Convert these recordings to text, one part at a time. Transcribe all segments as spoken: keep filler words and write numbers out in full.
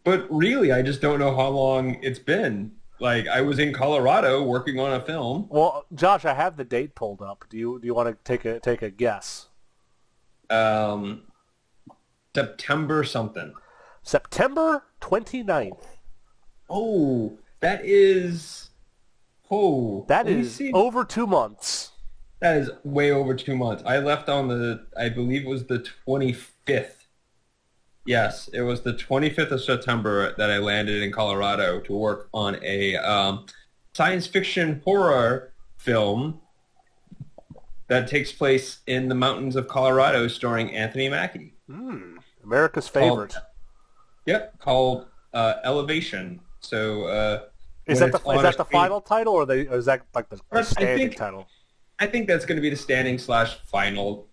but really, I just don't know how long it's been. Like, I was in Colorado working on a film. Well, Josh, I have the date pulled up. Do you do you want to take a take a guess? Um, September something. September twenty-ninth. Oh, that is... Oh. That let me is see. over two months. That is way over two months. I left on the, I believe it was the twenty-fifth. Yes, it was the twenty-fifth of September that I landed in Colorado to work on a um, science fiction horror film that takes place in the mountains of Colorado starring Anthony Mackie. Mm, America's favorite. Called, yep, called uh, Elevation. So uh, is that the is that the final title, or, they, or is that like the, the standing think, title? I think that's going to be the standing slash final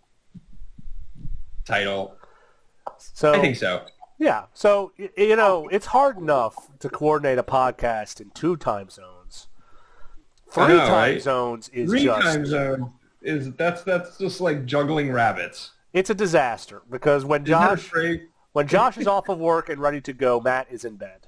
title. So I think so. Yeah. So you know, it's hard enough to coordinate a podcast in two time zones. Three know, time right? zones is Three just time zone is that's that's just like juggling rabbits. It's a disaster because when Josh when Josh is off of work and ready to go, Matt is in bed.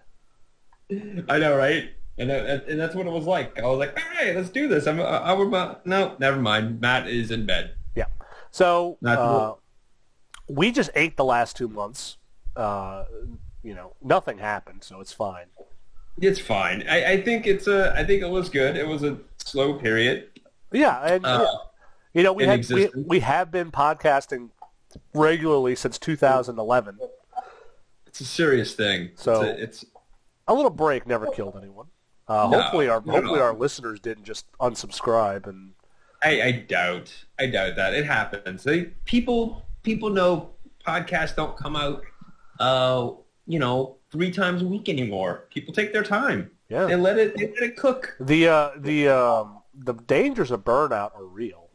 I know, right? And that, and that's what it was like. I was like, all right, let's do this. I'm I would no, never mind. Matt is in bed. Yeah. So uh, we just ate the last two months. Uh, you know, nothing happened, so it's fine. It's fine. I, I think it's a. I think it was good. It was a slow period. Yeah, and uh, you know, we had we, we have been podcasting regularly since two thousand eleven. It's a serious thing. So it's a, it's a little break never killed anyone. Uh, no, hopefully, our no, hopefully no. our listeners didn't just unsubscribe and. I, I doubt. I doubt that it happens. They people people know podcasts don't come out. Uh, you know, three times a week anymore. People take their time. Yeah, they let it. They let it cook. The uh, the um, the dangers of burnout are real.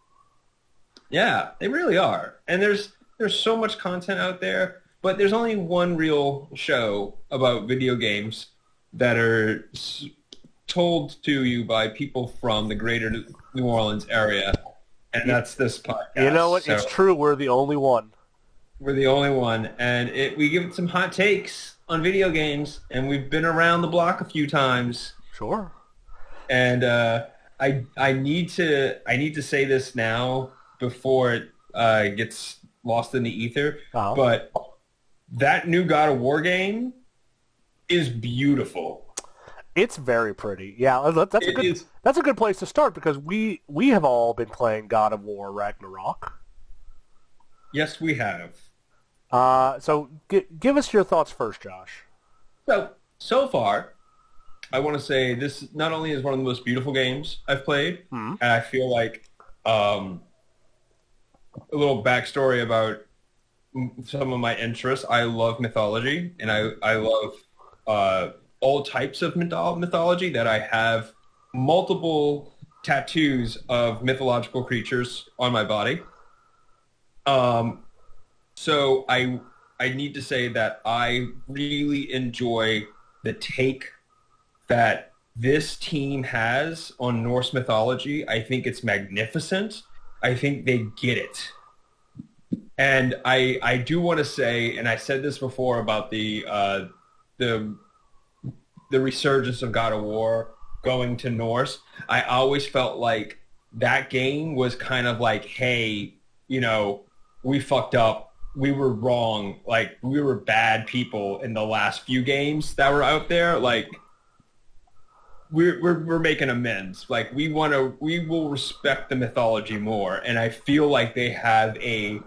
Yeah, they really are. And there's there's so much content out there, but there's only one real show about video games that are s- told to you by people from the greater New Orleans area, and that's this podcast. You know what? So it's true. We're the only one. We're the only one, and it, we give it some hot takes on video games, and we've been around the block a few times. Sure. And uh, I I need to I need to say this now before it uh, gets lost in the ether. Uh-huh. But that new God of War game is beautiful. It's very pretty. Yeah, that's a It good is. that's a good place to start because we we have all been playing God of War Ragnarok. Yes, we have. Uh, so g- give us your thoughts first, Josh. So, so far, I want to say this not only is one of the most beautiful games I've played, Mm-hmm. and I feel like um, a little backstory about m- some of my interests. I love mythology, and I, I love uh, all types of mytho- mythology that I have multiple tattoos of mythological creatures on my body. Um, so I I need to say that I really enjoy the take that this team has on Norse mythology. I think it's magnificent. I think they get it. And I I do want to say, and I said this before about the uh, the the resurgence of God of War going to Norse. I always felt like that game was kind of like, hey, you know, we fucked up. We were wrong. Like, we were bad people in the last few games that were out there. Like, we're we're, we're making amends. Like, we want to, we will respect the mythology more. And I feel like they have a,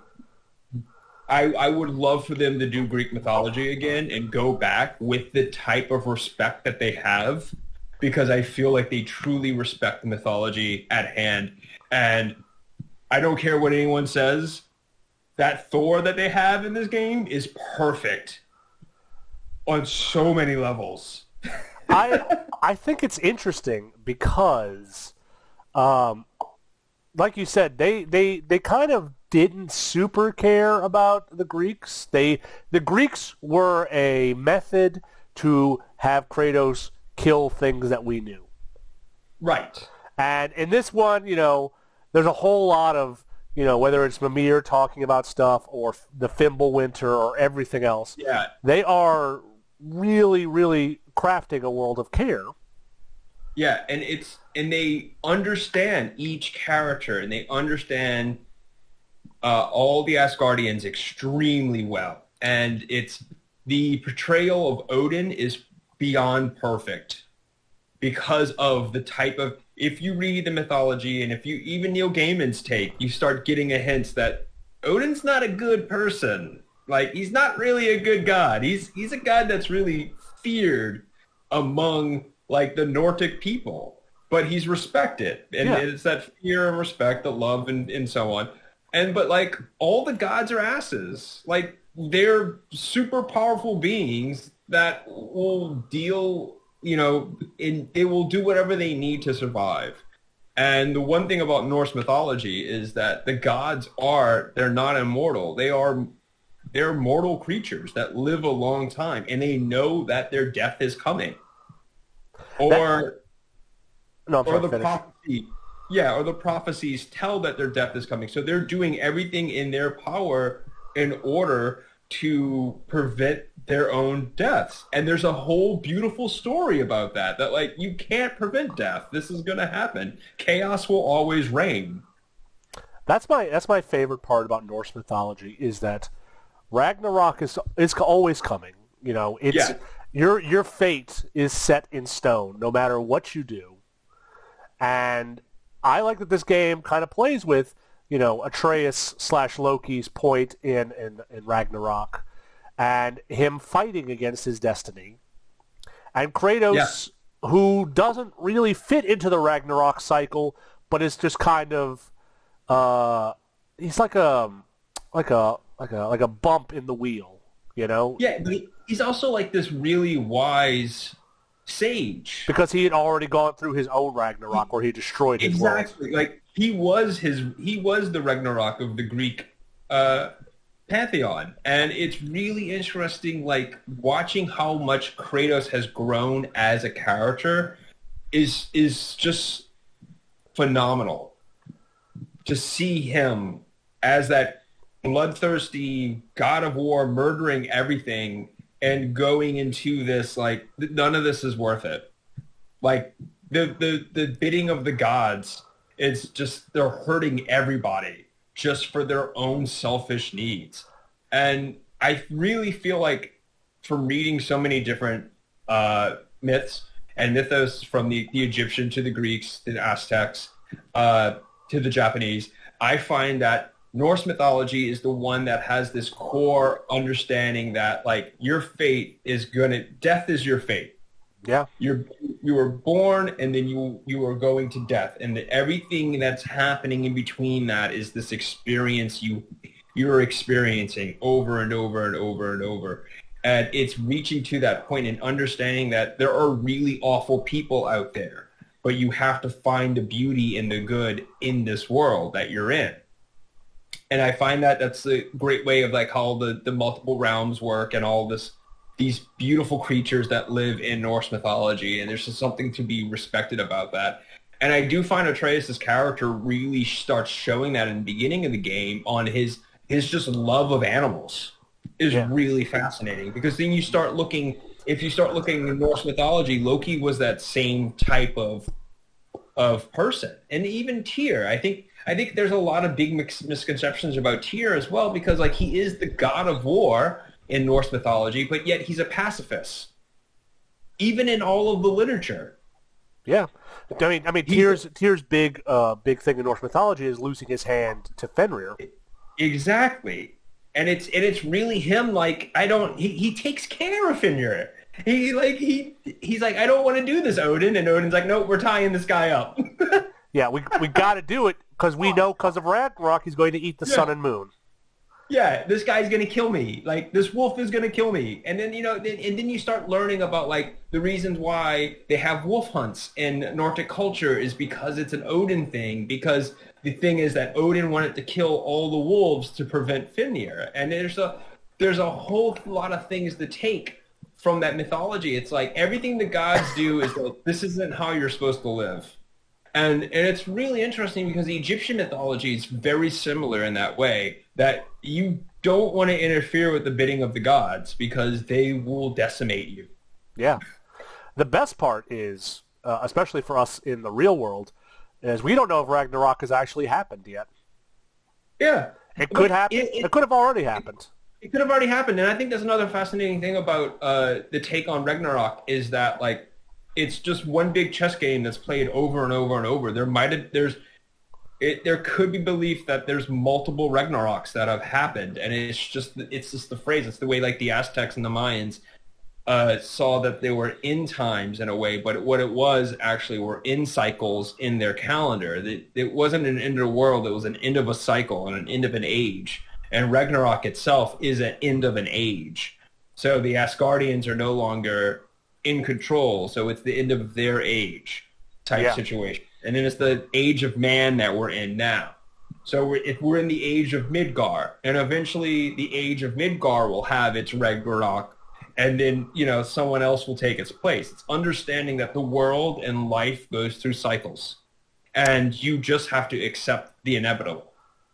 I, I would love for them to do Greek mythology again and go back with the type of respect that they have, because I feel like they truly respect the mythology at hand. And I don't care what anyone says, that Thor that they have in this game is perfect on so many levels. I I think it's interesting because, um, like you said, they, they, they kind of didn't super care about the Greeks. They the Greeks were a method to have Kratos kill things that we knew. Right. And in this one, you know, there's a whole lot of, you know, whether it's Mimir talking about stuff or the Fimbulwinter or everything else. Yeah. They are really, really crafting a world of care. Yeah, and it's and they understand each character, and they understand uh, all the Asgardians extremely well. And it's the portrayal of Odin is beyond perfect because of the type of, if you read the mythology and if you even Neil Gaiman's take, you start getting a hint that Odin's not a good person. Like, he's not really a good god. He's he's a god that's really feared among like the Nordic people, but he's respected, and yeah. It's that fear and respect, the love, and, and so on. And but like all the gods are asses. Like, they're super powerful beings that will deal, you know, in they will do whatever they need to survive. And the one thing about Norse mythology is that the gods are they're not immortal. They are they're mortal creatures that live a long time, and they know that their death is coming. Or, that, no, or the prophecy, yeah, or the prophecies tell that their death is coming. So they're doing everything in their power in order to prevent their own deaths. And there's a whole beautiful story about that, that like, you can't prevent death. This is going to happen. Chaos will always reign. That's my that's my favorite part about Norse mythology is that Ragnarok is is always coming. You know, it's. Yeah. Your your fate is set in stone, no matter what you do. And I like that this game kind of plays with, you know, Atreus slash Loki's point in, in, in Ragnarok, and him fighting against his destiny. And Kratos, yeah. who doesn't really fit into the Ragnarok cycle, but is just kind of, uh, he's like a, like a, like a, like a bump in the wheel. You know? Yeah, but he's also like this really wise sage. Because he had already gone through his own Ragnarok he, where he destroyed his world. Exactly. Like, he was his he was the Ragnarok of the Greek uh, pantheon. And it's really interesting, like, watching how much Kratos has grown as a character is is just phenomenal. To see him as that bloodthirsty god of war, murdering everything and going into this, like, none of this is worth it. Like, the the the bidding of the gods, it's just, they're hurting everybody just for their own selfish needs. And I really feel like, from reading so many different uh, myths and mythos, from the, the Egyptian to the Greeks to the Aztecs uh, to the Japanese, I find that Norse mythology is the one that has this core understanding that, like, your fate is gonna, death is your fate. Yeah. You're, you were born and then you, you are going to death. And that everything that's happening in between that is this experience you, you're experiencing over and over and over and over. And it's reaching to that point and understanding that there are really awful people out there, but you have to find the beauty and the good in this world that you're in. And I find that that's a great way of, like, how the, the multiple realms work and all this, these beautiful creatures that live in Norse mythology. And there's just something to be respected about that. And I do find Atreus' character really starts showing that in the beginning of the game on his, his just love of animals is yeah. really fascinating. Because then you start looking, if you start looking in Norse mythology, Loki was that same type of of person. And even Tyr, I think I think there's a lot of big mis- misconceptions about Tyr as well, because, like, he is the god of war in Norse mythology, but yet he's a pacifist, even in all of the literature. Yeah, I mean, I mean, Tyr's Tyr's big uh, big thing in Norse mythology is losing his hand to Fenrir. Exactly, and it's and it's really him. Like, I don't. He, he takes care of Fenrir. He like he he's like, I don't want to do this, Odin, and Odin's like, no, we're tying this guy up. Yeah, we we got to do it because we know because of Ragnarok he's going to eat the yeah. sun and moon. Yeah, this guy's going to kill me. Like, this wolf is going to kill me. And then, you know, then, and then you start learning about, like, the reasons why they have wolf hunts in Nordic culture is because it's an Odin thing. Because the thing is that Odin wanted to kill all the wolves to prevent Fenrir. And there's a there's a whole lot of things to take from that mythology. It's like everything the gods do is like, this isn't how you're supposed to live. And and it's really interesting because the Egyptian mythology is very similar in that way, that you don't want to interfere with the bidding of the gods because they will decimate you. Yeah. The best part is, uh, especially for us in the real world, is we don't know if Ragnarok has actually happened yet. Yeah. It could happen. It, it, it could have already happened. It could have already happened. And I think that's another fascinating thing about uh, the take on Ragnarok is that, like, it's just one big chess game that's played over and over and over. There might have, there's, it, there could be belief that there's multiple Ragnaroks that have happened. And it's just, it's just the phrase. It's the way, like, the Aztecs and the Mayans uh, saw that they were in times in a way, but what it was actually were in cycles in their calendar. It, it wasn't an end of the world. It was an end of a cycle and an end of an age. And Ragnarok itself is an end of an age. So the Asgardians are no longer in control. So it's the end of their age type yeah. situation. And then it's the age of man that we're in now. So we're, if we're in the age of Midgar, and eventually the age of Midgar will have its Ragnarok, and then, you know, someone else will take its place. It's understanding that the world and life goes through cycles, and you just have to accept the inevitable.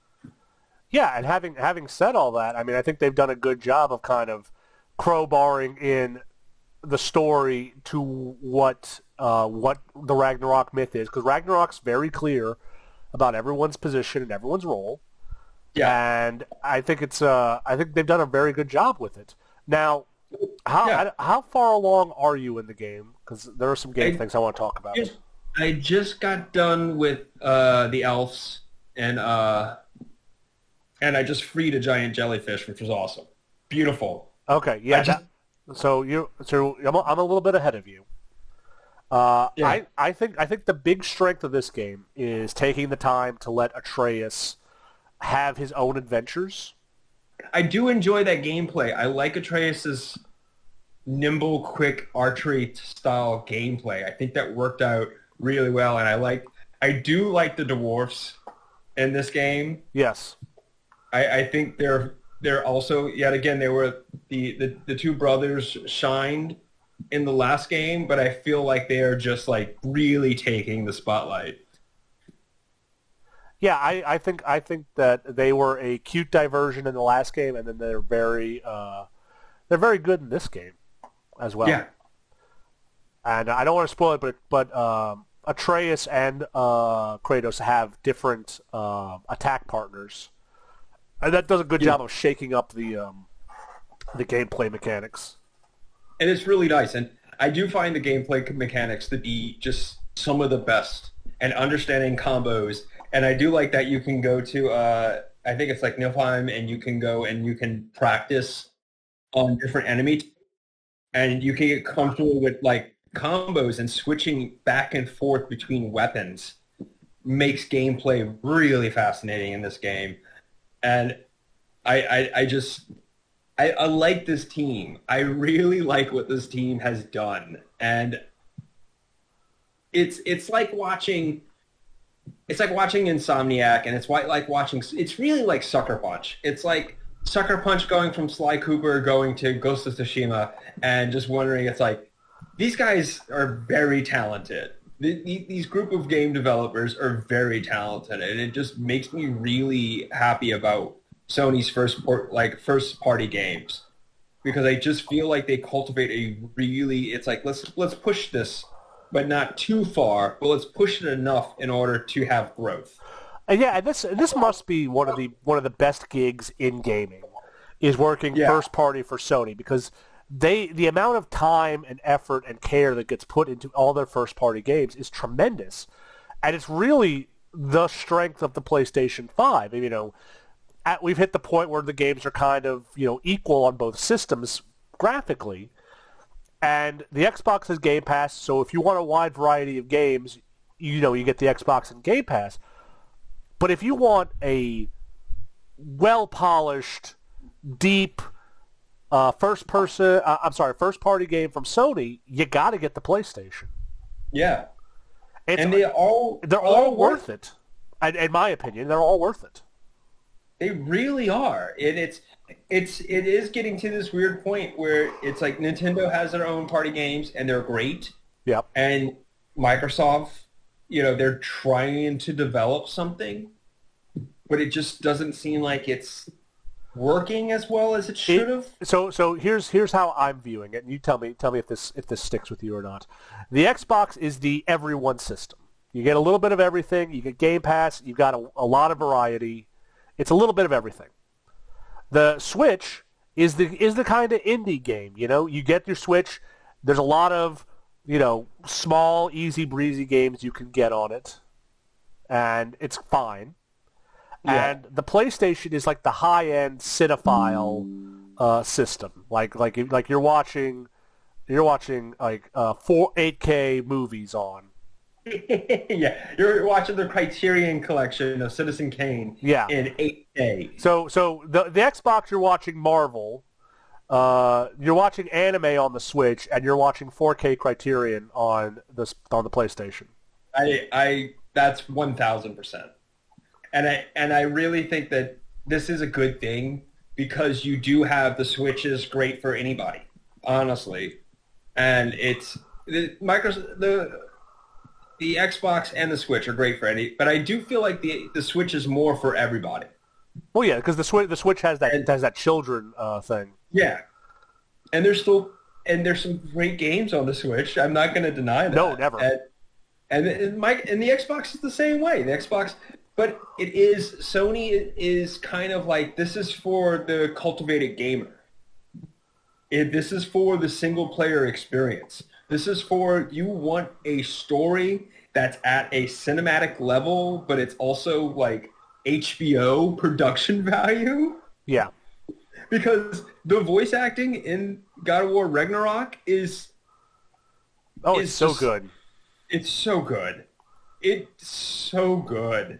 Yeah, and having having said all that, I mean, I think they've done a good job of kind of crowbarring in the story to what uh, what the Ragnarok myth is, because Ragnarok's very clear about everyone's position and everyone's role. Yeah, and I think it's uh, I think they've done a very good job with it. Now, how yeah. how far along are you in the game? Because there are some game I, things I want to talk about. Just, I just got done with uh, the elves, and uh, and I just freed a giant jellyfish, which was awesome. Beautiful. Okay, yeah. Just, that, so you, so I'm a, I'm a little bit ahead of you. Uh, yeah. I, I think I think the big strength of this game is taking the time to let Atreus have his own adventures. I do enjoy that gameplay. I like Atreus's nimble, quick archery style gameplay. I think that worked out really well, and I like. I do like the dwarfs in this game. Yes, I, I think they're they're also yet again they were the, the the two brothers shined in the last game, but I feel like they are just like really taking the spotlight. Yeah, I, I think I think that they were a cute diversion in the last game, and then they're very uh, they're very good in this game as well. Yeah. And I don't want to spoil it, but but um, Atreus and uh, Kratos have different uh, attack partners, and that does a good yeah. job of shaking up the um, the gameplay mechanics. And it's really nice, and I do find the gameplay mechanics to be just some of the best, and understanding combos. And I do like that you can go to, uh, I think it's like Niflheim, and you can go and you can practice on different enemies, and you can get comfortable with like combos, and switching back and forth between weapons makes gameplay really fascinating in this game. And I, I, I just, I, I like this team. I really like what this team has done. And it's it's like watching... It's like watching Insomniac, and it's like watching. It's really like Sucker Punch. It's like Sucker Punch going from Sly Cooper going to Ghost of Tsushima, and just wondering. It's like these guys are very talented. These group of game developers are very talented, and it just makes me really happy about Sony's first like first party games, because I just feel like they cultivate a really. It's like let's let's push this. But not too far. But let's push it enough in order to have growth. And yeah, and this this must be one of the one of the best gigs in gaming, is working yeah. first party for Sony, because they the amount of time and effort and care that gets put into all their first party games is tremendous, and it's really the strength of the PlayStation five. You know, at, we've hit the point where the games are kind of you know equal on both systems graphically. And the Xbox has Game Pass, so if you want a wide variety of games, you know, you get the Xbox and Game Pass. But if you want a well-polished, deep, uh, first-person, uh, I'm sorry, first-party game from Sony, you got to get the PlayStation. Yeah. It's, and they all they're all, all worth it. it. In my opinion, they're all worth it. They really are. And it's it's it is getting to this weird point where it's like Nintendo has their own party games and they're great. Yep. And Microsoft you know, they're trying to develop something, but it just doesn't seem like it's working as well as it should have. So so here's here's how I'm viewing it, and you tell me tell me if this if this sticks with you or not. The Xbox is the everyone system. You get a little bit of everything. You get Game Pass. You've got a, a lot of variety. It's a little bit of everything. The Switch is the is the kind of indie game. You know, you get your Switch. There's a lot of, you know, small, easy breezy games you can get on it, and it's fine. Yeah. And the PlayStation is like the high-end cinephile uh, system. Like like like you're watching you're watching like uh, four eight K movies on. Yeah, you're watching the Criterion collection of Citizen Kane yeah. in eight K. So so the the Xbox, you're watching Marvel. Uh, you're watching anime on the Switch, and you're watching four K Criterion on the on the PlayStation. I I that's one thousand percent. And I and I really think that this is a good thing because you do have the Switch is great for anybody, honestly, and it's the Microsoft the the Xbox and the Switch are great for any. But I do feel like the the Switch is more for everybody. Well, yeah, because the Switch the Switch has that and, has that children uh, thing. Yeah, and there's still and there's some great games on the Switch. I'm not going to deny that. No, never. And and, and Mike and the Xbox is the same way. The Xbox. But it is, Sony is kind of like, this is for the cultivated gamer. It, this is for the single player experience. This is for, you want a story that's at a cinematic level, but it's also like H B O production value. Yeah. Because the voice acting in God of War Ragnarok is... Oh, is it's so just, good. It's so good. It's so good.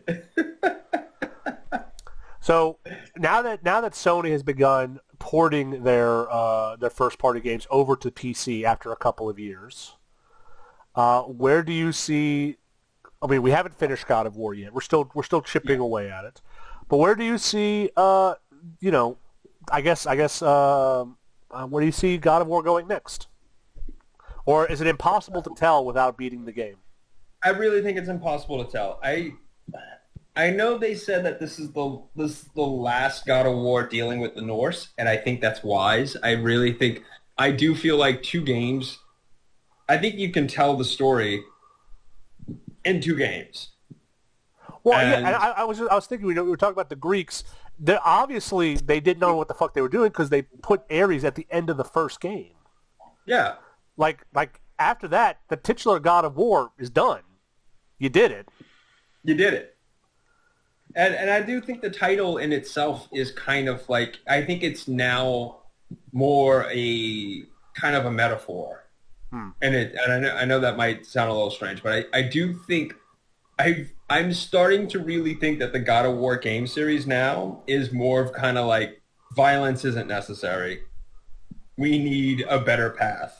So now that now that Sony has begun porting their uh, their first party games over to P C after a couple of years, uh, where do you see? I mean, we haven't finished God of War yet. We're still we're still chipping yeah. away at it. But where do you see? Uh, you know, I guess I guess uh, uh, where do you see God of War going next? Or is it impossible to tell without beating the game? I really think it's impossible to tell. I I know they said that this is the this is the last God of War dealing with the Norse, and I think that's wise. I really think I do feel like two games. I think you can tell the story in two games. Well, and, yeah, and I, I was I was thinking we were talking about the Greeks. They obviously they didn't know what the fuck they were doing because they put Ares at the end of the first game. Yeah, like like after that, the titular God of War is done. You did it. You did it. And and I do think the title in itself is kind of like, I think it's now more a kind of a metaphor. Hmm. And it and I know, I know that might sound a little strange, but I, I do think I I'm starting to really think that the God of War game series now is more of kind of like violence isn't necessary. We need a better path.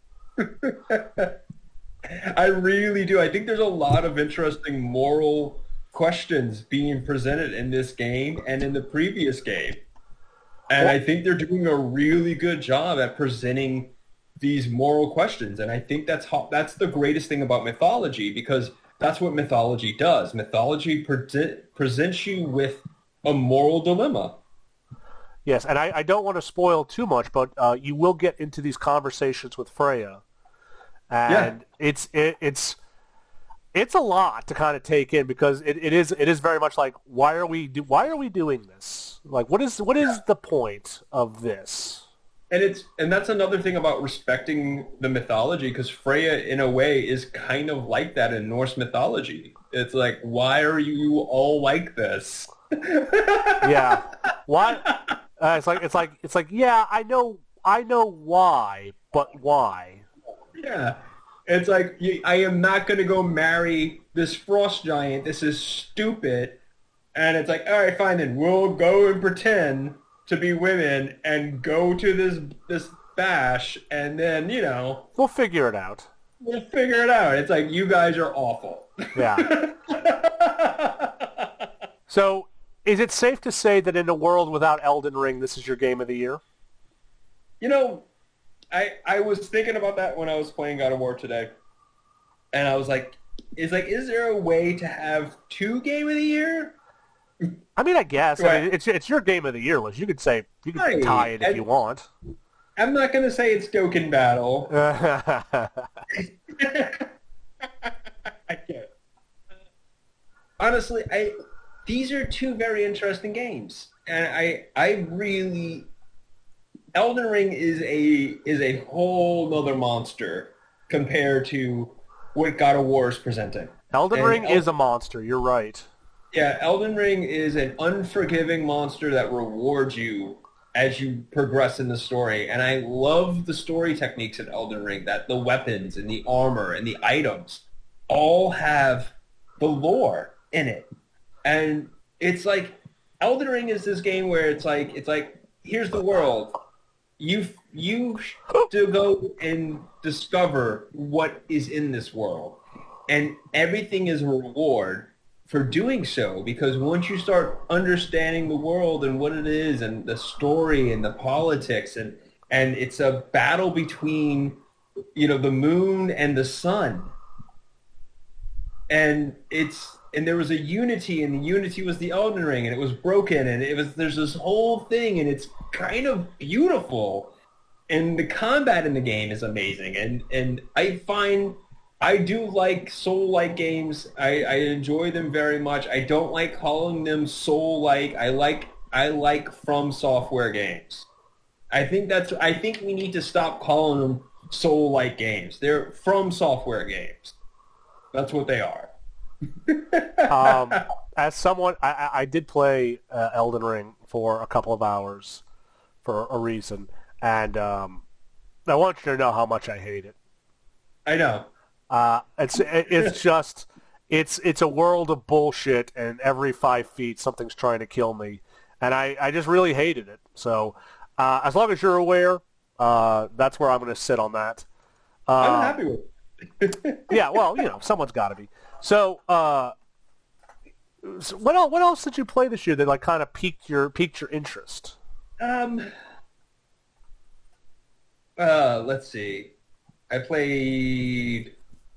I really do. I think there's a lot of interesting moral questions being presented in this game and in the previous game. And well, I think they're doing a really good job at presenting these moral questions. And I think that's how, that's the greatest thing about mythology, because that's what mythology does. Mythology pre- presents you with a moral dilemma. Yes, and I, I don't want to spoil too much, but uh, you will get into these conversations with Freya. And yeah. it's it, it's it's a lot to kind of take in, because it, it is it is very much like, why are we do why are we doing this? Like, what is what is yeah. the point of this? And it's and that's another thing about respecting the mythology, because Freya in a way is kind of like that in Norse mythology. It's like, why are you all like this? Yeah. Why? Uh, it's like it's like it's like yeah, I know I know why, but why? Yeah, it's like, I am not going to go marry this frost giant. This is stupid. And it's like, all right, fine, then we'll go and pretend to be women and go to this this bash, and then, you know, we'll figure it out. We'll figure it out. It's like, you guys are awful. Yeah. So, is it safe to say that in a world without Elden Ring, this is your game of the year? You know, I I was thinking about that when I was playing God of War today. And I was like, is like, is there a way to have two game of the year? I mean, I guess. Right. I mean, it's it's your game of the year list. You could say you could Right. tie it if And you want. I'm not going to say it's Dokkan Battle. I can't. Honestly, I these are two very interesting games, and I I really Elden Ring is a is a whole nother monster compared to what God of War is presenting. Elden And Ring El- is a monster. You're right. Yeah, Elden Ring is an unforgiving monster that rewards you as you progress in the story. And I love the story techniques in Elden Ring, that the weapons and the armor and the items all have the lore in it. And it's like Elden Ring is this game where it's like it's like here's the world. You you to go and discover what is in this world. And everything is a reward for doing so, because once you start understanding the world and what it is and the story and the politics, and and it's a battle between, you know, the moon and the sun, and it's and there was a unity, and the unity was the Elden Ring, and it was broken, and it was there's this whole thing, and it's kind of beautiful, and the combat in the game is amazing, and and I find I do like Soul-like games. I, I enjoy them very much. I don't like calling them Soul-like. I like I like From Software games. I think that's I think we need to stop calling them Soul-like games. They're From Software games. That's what they are. Um, as someone, I, I I did play uh, Elden Ring for a couple of hours for a reason, and um, I want you to know how much I hate it. I know. Uh, it's it's just it's it's a world of bullshit, and every five feet something's trying to kill me, and I, I just really hated it. So uh, as long as you're aware, uh, that's where I'm going to sit on that. Uh, I'm happy with it. yeah, well, you know, someone's got to be. So, uh, so what else? What else did you play this year that like kind of piqued your piqued your interest? Um. Uh, let's see. I played.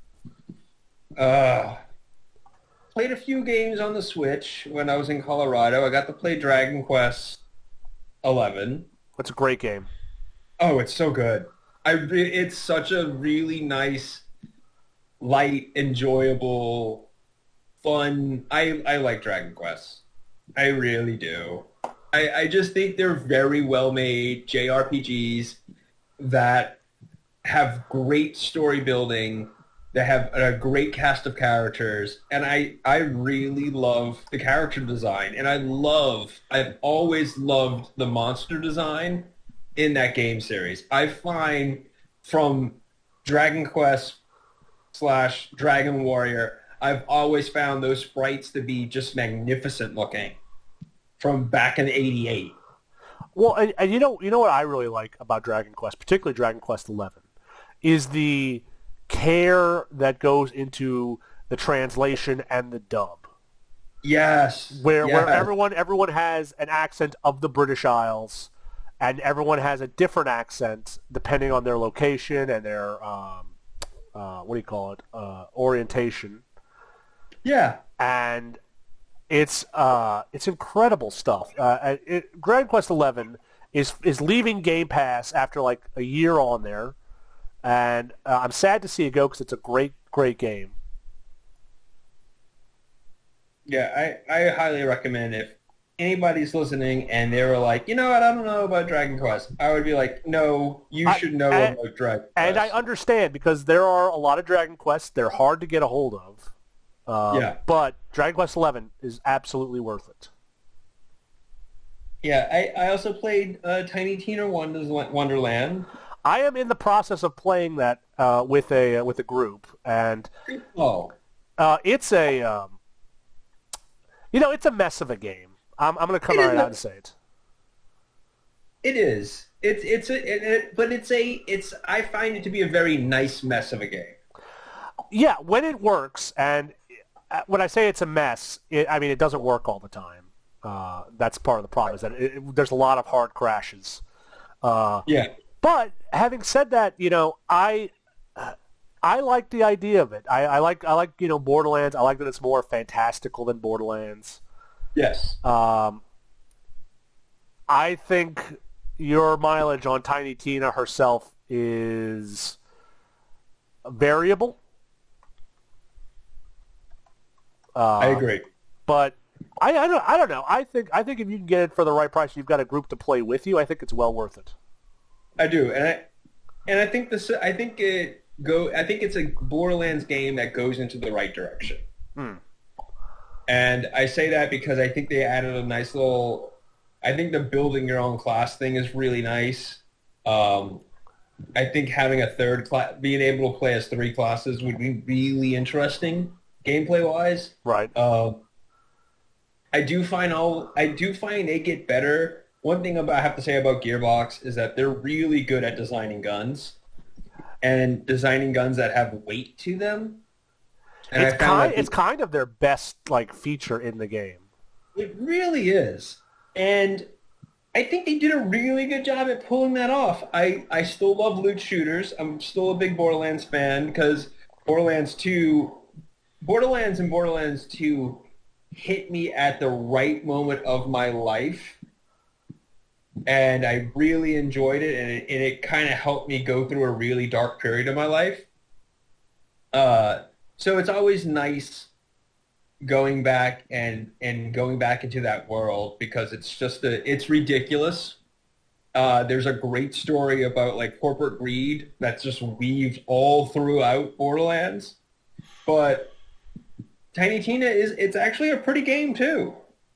Uh, played a few games on the Switch when I was in Colorado. I got to play Dragon Quest eleven. That's a great game. Oh, it's so good. I re- it's such a really nice, light, enjoyable, fun. I I like Dragon Quest. I really do. I I just think they're very well made J R P Gs that have great story building. They have a great cast of characters, and I, I really love the character design, and I love, I've always loved the monster design in that game series. I find from Dragon Quest slash Dragon Warrior, I've always found those sprites to be just magnificent looking from back in eighty-eight. Well, and, and you know you know what I really like about Dragon Quest, particularly Dragon Quest eleven, is the care that goes into the translation and the dub. Yes. Where yes. where everyone everyone has an accent of the British Isles, and everyone has a different accent depending on their location and their um, uh, what do you call it uh, orientation. Yeah. And it's uh, it's incredible stuff. Uh, it, Dragon Quest eleven is is leaving Game Pass after like a year on there. And uh, I'm sad to see it go because it's a great, great game. Yeah, I, I highly recommend if anybody's listening and they were like, you know what, I don't know about Dragon Quest, I would be like, no, you I, should know and, about Dragon Quest. And I understand because there are a lot of Dragon Quests. They're hard to get a hold of. Um, yeah. But Dragon Quest eleven is absolutely worth it. Yeah, I, I also played uh, Tiny Tina Wonder's Wonderland. I am in the process of playing that uh, with a uh, with a group, and oh, uh, it's a um, you know it's a mess of a game. I'm I'm going to come right out and say it. It is. It's it's a it, it, but it's a it's. I find it to be a very nice mess of a game. Yeah, when it works, and when I say it's a mess, it, I mean it doesn't work all the time. Uh, that's part of the problem. Is that it, it, there's a lot of hard crashes. Uh, yeah. But having said that, you know, I I like the idea of it. I, I like I like you know Borderlands. I like that it's more fantastical than Borderlands. Yes. Um, I think your mileage on Tiny Tina herself is variable. Uh, I agree. But I, I don't I don't know. I think I think if you can get it for the right price, you've got a group to play with you. I think it's well worth it. I do, and I and I think this. I think it go. I think it's a Borderlands game that goes into the right direction. Hmm. And I say that because I think they added a nice little. I think the building your own class thing is really nice. Um, I think having a third class, being able to play as three classes would be really interesting gameplay wise. Right. Uh, I do find all. I do find they get better. One thing about, I have to say about Gearbox is that they're really good at designing guns and designing guns that have weight to them. And it's I found kind that it's kind of their best like feature in the game. it really is. And I think they did a really good job at pulling that off. I, I still love loot shooters. I'm still a big Borderlands fan because Borderlands two, Borderlands and Borderlands two hit me at the right moment of my life. And I really enjoyed it, and it, and it kind of helped me go through a really dark period of my life. Uh, so it's always nice going back and, and going back into that world because it's just a, it's ridiculous. Uh, there's a great story about like corporate greed that's just weaved all throughout Borderlands. But Tiny Tina is, it's actually a pretty game too.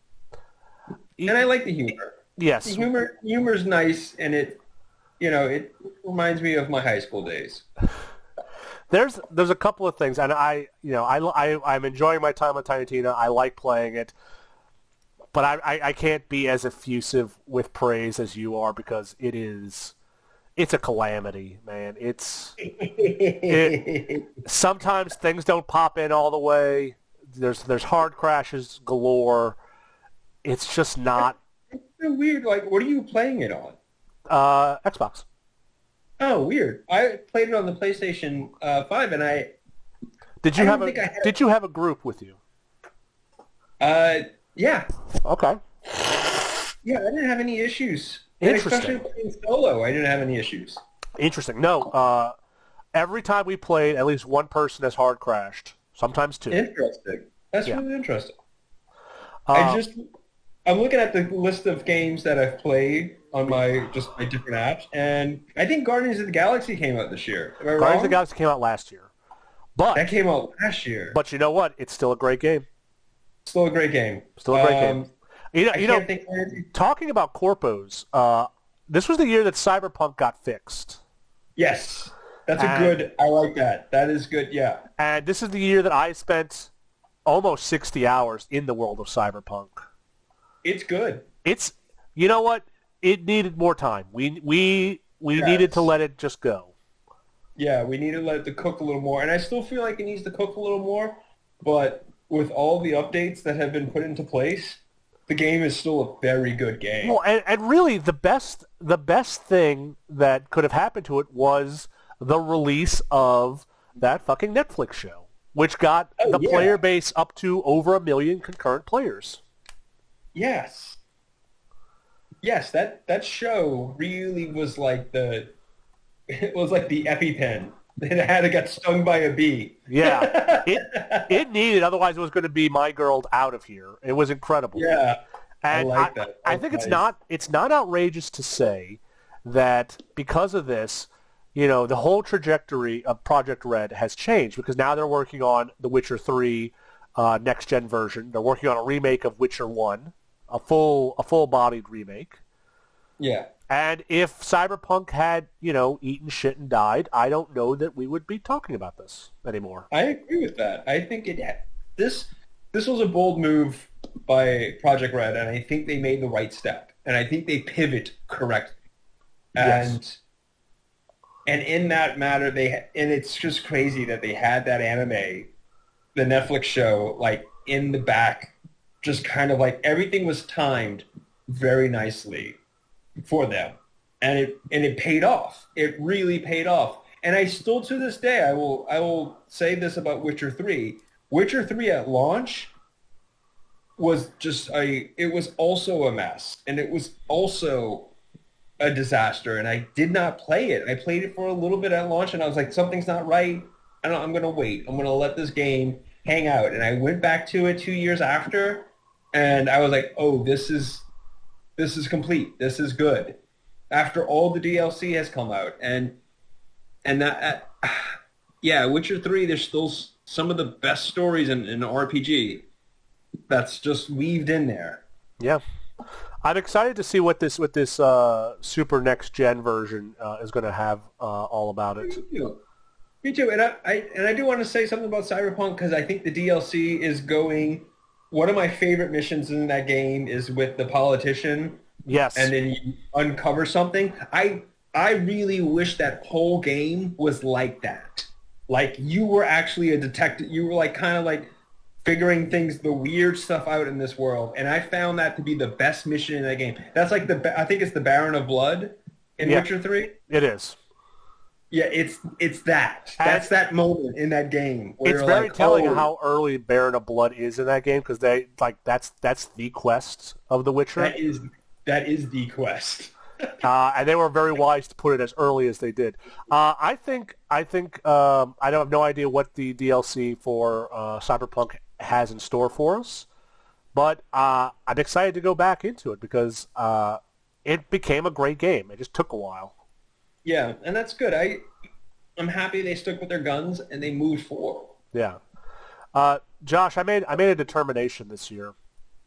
And I like the humor. Yes. The humor humor's nice, and it, you know, it reminds me of my high school days. There's there's a couple of things, and I you know I, I I'm enjoying my time with Tiny Tina. I like playing it, but I, I I can't be as effusive with praise as you are because it is it's a calamity, man. It's it, sometimes things don't pop in all the way. There's there's hard crashes galore. It's just not. It's so weird. Like, what are you playing it on? Uh, Xbox. Oh, weird. I played it on the PlayStation uh, five, and I did you I have don't a think I had- did you have a group with you? uh yeah Okay. yeah I didn't have any issues. Interesting. And especially playing solo, I didn't have any issues. Interesting. No, uh, every time we played, at least one person has hard crashed. Sometimes two. Interesting. That's Yeah. really interesting. Uh, I just I'm looking at the list of games that I've played on my just my different apps, and I think Guardians of the Galaxy came out this year. Am I Guardians wrong? of the Galaxy came out last year, but That came out last year. but you know what? It's still a great game. Still a great game. Still a great Um, game. You know, I you can't know, think of anything. talking about corpos, uh, this was the year that Cyberpunk got fixed, Yes, that's a And- good. I like that. That is good. Yeah. and this is the year that I spent almost sixty hours in the world of Cyberpunk. It's good. It's you know what? It needed more time. We we we Yes. needed to let it just go. Yeah, we need to let it cook a little more, and I still feel like it needs to cook a little more. But with all the updates that have been put into place, the game is still a very good game. Well, and, and really, the best the best thing that could have happened to it was the release of that fucking Netflix show, which got Oh, the yeah. player base up to over a million concurrent players. Yes. Yes, that that show really was like the it was like the EpiPen. It had to get stung by a bee. Yeah, it it needed. Otherwise, it was going to be my girl out of here. It was incredible. Yeah. And I like that. I, That's think it's nice. not it's not outrageous to say that because of this, you know, the whole trajectory of Project Red has changed because now they're working on The Witcher three uh, next gen version. They're working on a remake of Witcher one, a full a full bodied remake. Yeah. And if Cyberpunk had, you know, eaten shit and died, I don't know that we would be talking about this anymore. I agree with that. I think it this this was a bold move by Project Red, and I think they made the right step, and I think they pivot correctly. And Yes. and in that matter, they and it's just crazy that they had that anime, the Netflix show, like in the back, just kind of like everything was timed very nicely for them, and it and it paid off. It really paid off. and I still to this day I will I will say this about Witcher three. Witcher three at launch was just a it was also a mess, and it was also a disaster, and I did not play it. I played it for a little bit at launch, and I was like, something's not right. I don't, I'm going to wait. I'm going to let this game hang out. And I went back to it two years after, and I was like, oh, this is this is complete. This is good. After all the D L C has come out, and and that, uh, yeah, Witcher three. There's still some of the best stories in an R P G that's just weaved in there. Yeah. I'm excited to see what this what this uh, super next gen version uh, is going to have uh, all about it. Me too. Me too. And I, I and I do want to say something about Cyberpunk because I think the D L C is going. One of my favorite missions in that game is with the politician. Yes. And then you uncover something. I I really wish that whole game was like that. Like you were actually a detective. You were like kind of like figuring things, the weird stuff out in this world. And I found that to be the best mission in that game. That's like the, I think it's the Baron of Blood in yeah, Witcher three. It is. Yeah, it's it's that. That's and that moment in that game. Where it's very like, telling oh, how early Baron of Blood is in that game because they like that's that's the quest of The Witcher. That is that is the quest. uh, and they were very wise to put it as early as they did. Uh, I think I think um, I don't have no idea what the D L C for uh, Cyberpunk has in store for us, but uh, I'm excited to go back into it because uh, it became a great game. It just took a while. Yeah, and that's good. I I'm happy they stuck with their guns and they moved forward. Yeah, uh, Josh, I made I made a determination this year.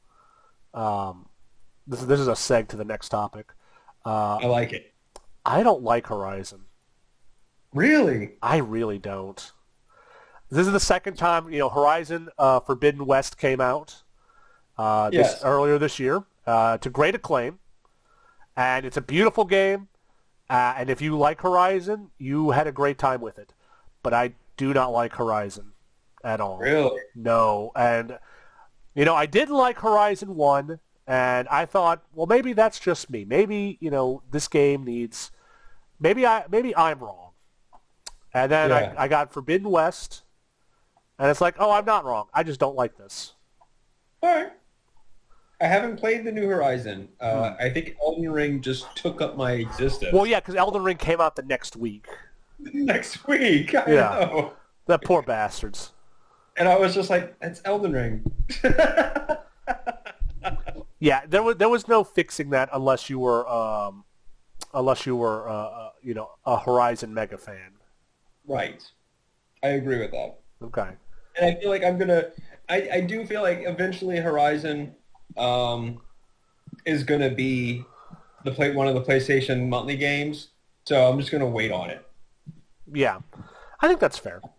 Um, this this is a seg to the next topic. Uh, I like it. I don't like Horizon. Really? I really don't. This is the second time, you know, Horizon uh, Forbidden West came out uh, this, yes. earlier this year uh, to great acclaim, and it's a beautiful game. Uh, and if you like Horizon, you had a great time with it. But I do not like Horizon at all. Really? No. And, you know, I did like Horizon one, and I thought, well, maybe that's just me. Maybe, you know, this game needs, maybe, I, maybe I'm wrong. And then yeah. I, I got Forbidden West, and it's like, oh, I'm not wrong. I just don't like this. All right. I haven't played the new Horizon. Uh, hmm. I think Elden Ring just took up my existence. Well, yeah, because Elden Ring came out the next week. Next week? I yeah. know. The poor bastards. And I was just like, it's Elden Ring. yeah, there was there was no fixing that unless you were um, unless you were uh, uh, you know a Horizon mega fan. Right. I agree with that. Okay. And I feel like I'm gonna. I, I do feel like eventually Horizon um, is gonna be the play one of the PlayStation monthly games. So I'm just gonna wait on it. Yeah, I think that's fair.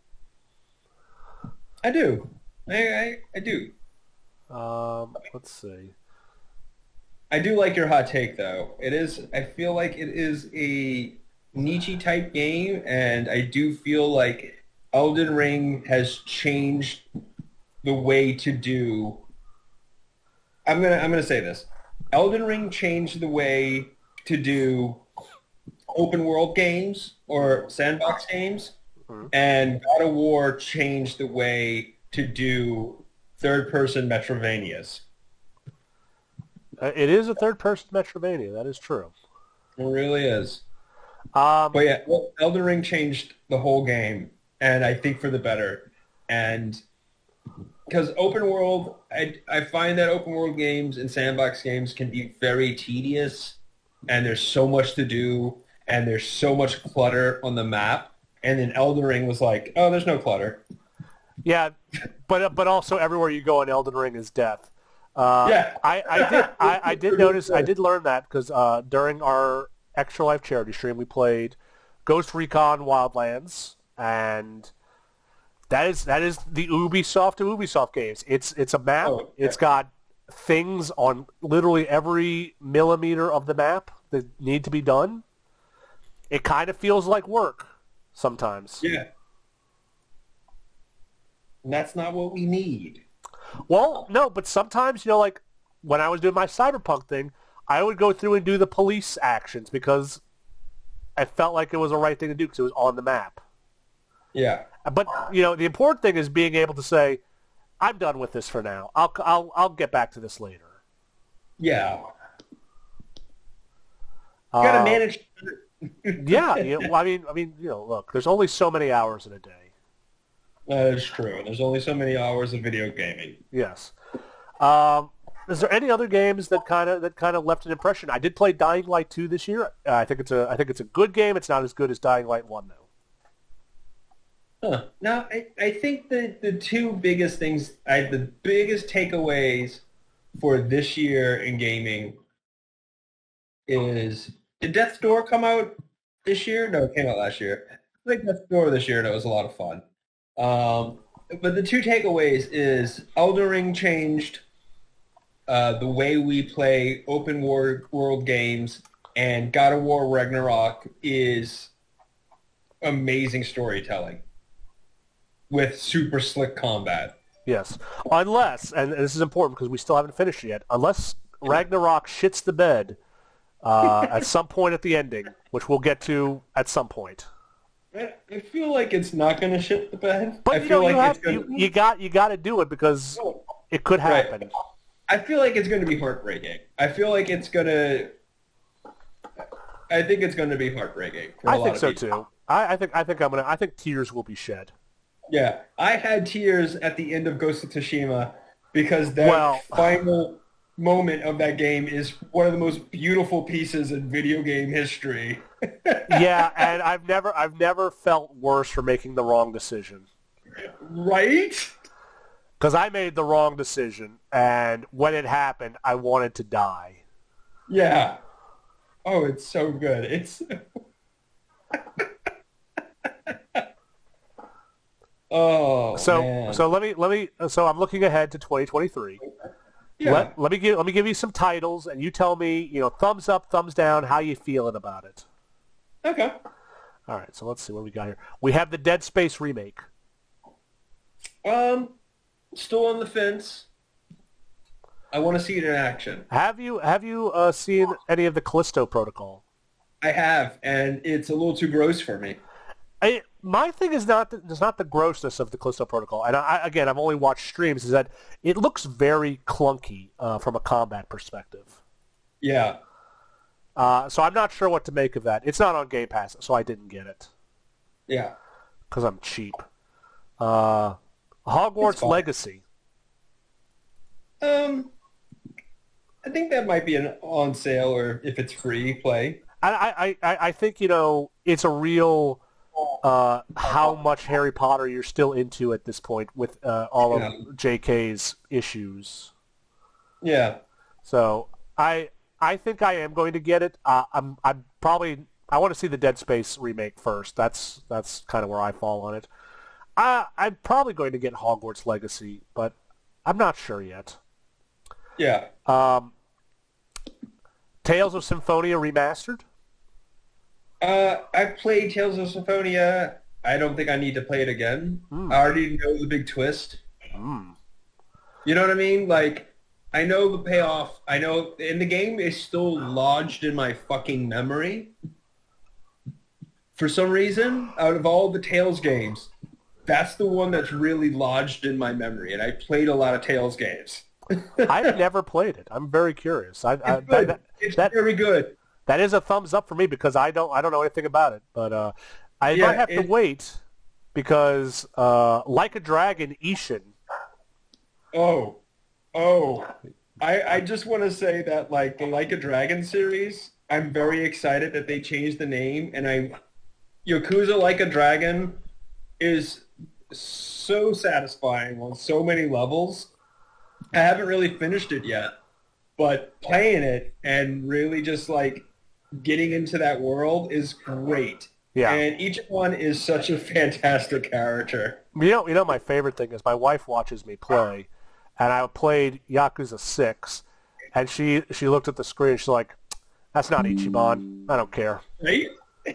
I do. I I, I do. Um, let's see. I do like your hot take though. It is. I feel like it is a niche type game, and I do feel like Elden Ring has changed the way to do. I'm gonna I'm gonna say this. Elden Ring changed the way to do open world games or sandbox games, mm-hmm. and God of War changed the way to do third person Metrovanias. Uh, it is a third person Metrovania. That is true. It really is. Um, but yeah, well, Elden Ring changed the whole game, and I think for the better. And because open world, I, I find that open world games and sandbox games can be very tedious, and there's so much to do, and there's so much clutter on the map. And then Elden Ring was like, oh, there's no clutter. Yeah, but but also everywhere you go in Elden Ring is death. Uh, yeah, I, I did I, I did notice I did learn that because uh, during our Extra Life charity stream we played Ghost Recon Wildlands, and that is that is the Ubisoft to Ubisoft games. It's it's a map. Oh, yeah. It's got things on literally every millimeter of the map that need to be done. It kind of feels like work sometimes. Yeah. And that's not what we need. Well, no, but sometimes, you know, like when I was doing my Cyberpunk thing, I would go through and do the police actions because I felt like it was the right thing to do because it was on the map. Yeah. But you know, the important thing is being able to say, "I'm done with this for now. I'll I'll I'll get back to this later." Yeah. Uh, Got to manage. yeah, you know, I mean, I mean, you know, look, there's only so many hours in a day. That is true. There's only so many hours of video gaming. Yes. Um, is there any other games that kind of that kind of left an impression? I did play Dying Light two this year. Uh, I think it's a I think it's a good game. It's not as good as Dying Light one though. Huh. Now, I, I think the the two biggest things, I the biggest takeaways for this year in gaming is, did Death's Door come out this year? No, it came out last year. I think Death's Door this year, and it was a lot of fun. Um, but the two takeaways is Elden Ring changed uh, the way we play open war, world games, and God of War Ragnarok is amazing storytelling with super slick combat. Yes, unless, and this is important because we still haven't finished it yet, unless Ragnarok shits the bed uh, at some point at the ending, which we'll get to at some point. I feel like it's not going to shit the bed. But I you feel know, like you, have, it's gonna... you, you got you got to do it because it could happen. Right. I feel like it's going to be heartbreaking. I feel like it's going to. I think it's going to be heartbreaking. For a I lot think of so people. too. I, I think I think I'm gonna. I think tears will be shed. Yeah, I had tears at the end of Ghost of Tsushima because that well, final moment of that game is one of the most beautiful pieces in video game history. Yeah, and I've never I've never felt worse for making the wrong decision. Right? Because I made the wrong decision, and when it happened, I wanted to die. Yeah. Oh, it's so good. It's. Oh, so man. so let me let me so I'm looking ahead to twenty twenty-three. Yeah. Let, let me give let me give you some titles, and you tell me, you know, thumbs up, thumbs down, how you feeling about it. Okay. All right, so let's see what we got here. We have the Dead Space remake. Um, still on the fence. I want to see it in action. Have you have you uh, seen any of the Callisto Protocol? I have, and it's a little too gross for me. I, my thing is not the, is not the grossness of the Callisto Protocol, and I, again, I've only watched streams. Is that it looks very clunky uh, from a combat perspective. Yeah. Uh, so I'm not sure what to make of that. It's not on Game Pass, so I didn't get it. Yeah. Because I'm cheap. Uh, Hogwarts Legacy. Um, I think that might be an on sale, or if it's free play. I I, I, I think, you know, it's a real uh, how much Harry Potter you're still into at this point with uh, all Yeah. of J K's issues. Yeah. So I I think I am going to get it. Uh, I'm I'm probably I want to see the Dead Space remake first. That's that's kind of where I fall on it. I I'm probably going to get Hogwarts Legacy, but I'm not sure yet. Yeah. Um, Tales of Symphonia remastered. Uh, I played Tales of Symphonia. I don't think I need to play it again. Mm. I already know the big twist. Mm. You know what I mean? Like, I know the payoff. I know, and the game is still lodged in my fucking memory. For some reason, out of all the Tales games, that's the one that's really lodged in my memory, and I played a lot of Tales games. I've never played it. I'm very curious. I, I, It's good. that, It's that, very good. that is a thumbs up for me because I don't I don't know anything about it. But uh, I Yeah, might have it- to wait because uh, Like a Dragon Ishin. Oh, oh. I, I just want to say that, like, the Like a Dragon series, I'm very excited that they changed the name, and I, Yakuza Like a Dragon is so satisfying on so many levels. I haven't really finished it yet, but playing it and really just, like, getting into that world is great. Yeah. And each one is such a fantastic character. You know, you know, my favorite thing is my wife watches me play, and I played Yakuza six, and she she looked at the screen. And she's like, "That's not Ichiban. I don't care." Right?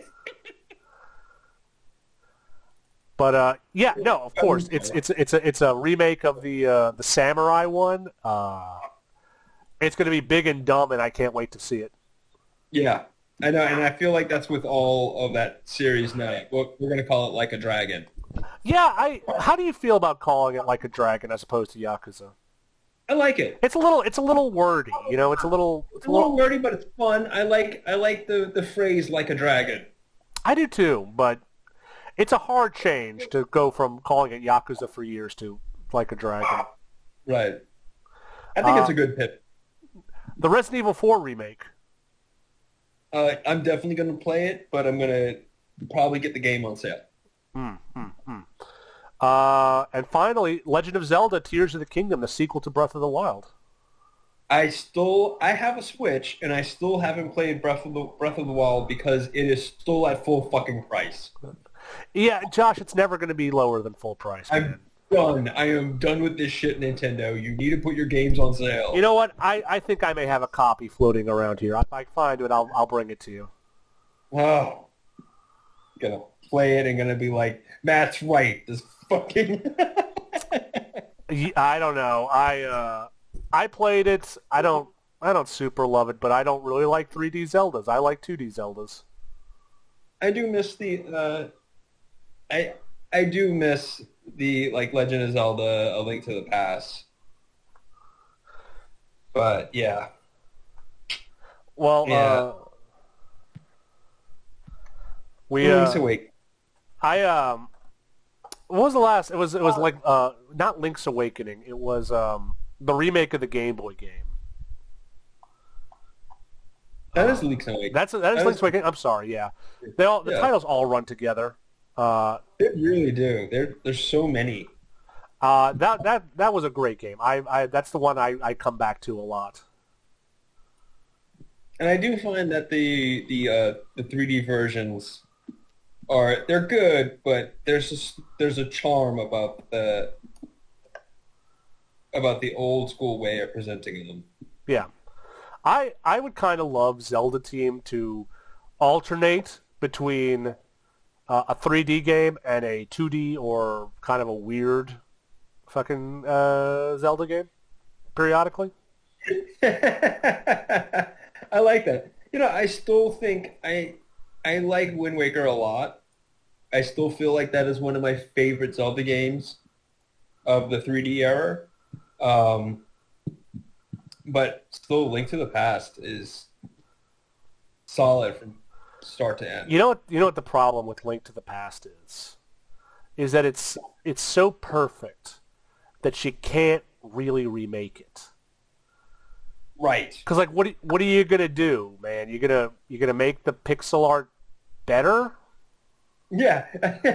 But uh, yeah, no, of course, it's it's it's a it's a remake of the uh, the Samurai one. Uh, it's going to be big and dumb, and I can't wait to see it. Yeah. I know, and I feel like that's with all of that series now. We're, we're gonna call it Like a Dragon. Yeah, I. How do you feel about calling it Like a Dragon as opposed to Yakuza? I like it. It's a little, it's a little wordy, you know. It's a little, it's It's a little wordy, but it's fun. I like I like the, the phrase "like a dragon." I do too, but it's a hard change to go from calling it Yakuza for years to Like a Dragon. Right. I think Uh, it's a good pick. The Resident Evil four remake. Uh, I'm definitely gonna play it, but I'm gonna probably get the game on sale. Mm, mm, mm. Uh, and finally, Legend of Zelda: Tears of the Kingdom, the sequel to Breath of the Wild. I still I have a Switch, and I still haven't played Breath of the Breath of the Wild because it is still at full fucking price. Yeah, Josh, it's never going to be lower than full price, man. I'm done. I am done with this shit, Nintendo. You need to put your games on sale. You know what? I, I think I may have a copy floating around here. If I find it, I'll I'll bring it to you. Oh, gonna play it and gonna be like, Matt's right. This fucking. Ye- I don't know. I uh, I played it. I don't I don't super love it, but I don't really like three D Zeldas. I like two D Zeldas. I do miss the. Uh, I I do miss the like Legend of Zelda: A Link to the Past. But yeah, Well, Yeah. uh, we Link's uh, Awake. I um, what was the last? It was it was like uh, not Link's Awakening. It was um the remake of the Game Boy game. That is Link's Awake. That's that is That Link's is- Awakening. I'm sorry, yeah. They all the Yeah. titles all run together. Uh, They really do. There, there's so many. uh, that that that was a great game. I, I that's the one I, I come back to a lot. And I do find that the the uh, the three D versions are they're good, but there's just there's a charm about the about the old school way of presenting them. Yeah, I I would kind of love Zelda Team to alternate between uh, a three D game and a two D or kind of a weird fucking uh, Zelda game periodically. I like that. You know, I still think I I like Wind Waker a lot. I still feel like that is one of my favorite Zelda games of the three D era. Um, but still, Link to the Past is solid from start to end. You know what? You know what the problem with Link to the Past is, is that it's it's so perfect that you can't really remake it. Right. Because like, what what are you gonna do, man? You gonna you gonna make the pixel art better? Yeah.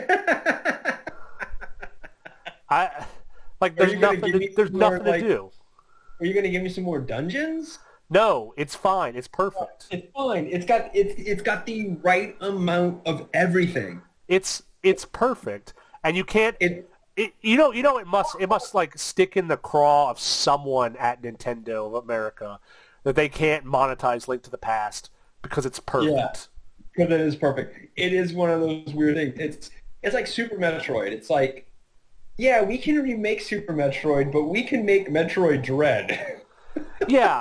I like Are there's you gonna nothing give to, me there's more, nothing like- to do. Are you going to give me some more dungeons? No, it's fine. It's perfect. It's fine. It's got it's it's got the right amount of everything. It's it's perfect, and you can't. It It, you know, you know, it must, it must like stick in the craw of someone at Nintendo of America that they can't monetize Link to the Past because it's perfect. Yeah. because it is perfect. It is one of those weird things. It's it's like Super Metroid. It's like, yeah, we can remake Super Metroid, but we can make Metroid Dread. Yeah.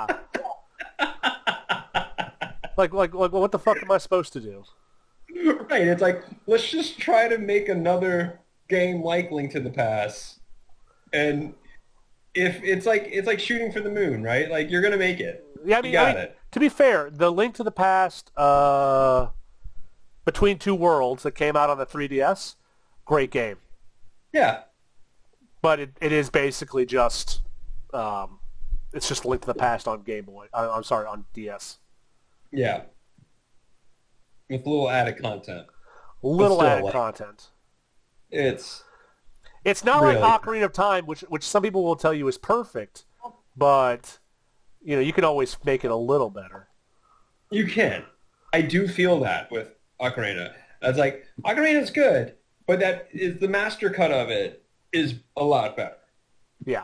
like, like, like, what the fuck am I supposed to do? Right. It's like, let's just try to make another game like Link to the Past. And if it's like it's like shooting for the moon, right? Like you're gonna make it. Yeah, I mean, you got I mean, it. to be fair, the Link to the Past, uh, Between Two Worlds that came out on the three D S, great game. Yeah. But it, it is basically just, um, it's just Link to the Past on Game Boy. I, I'm sorry, on D S. Yeah. With a little added content. Little still, added like- content. It's It's not Really? like Ocarina of Time, which which some people will tell you is perfect, but you know you can always make it a little better. you can. I do feel that with Ocarina. It's like Ocarina's good, but that is the master cut of it is a lot better. Yeah,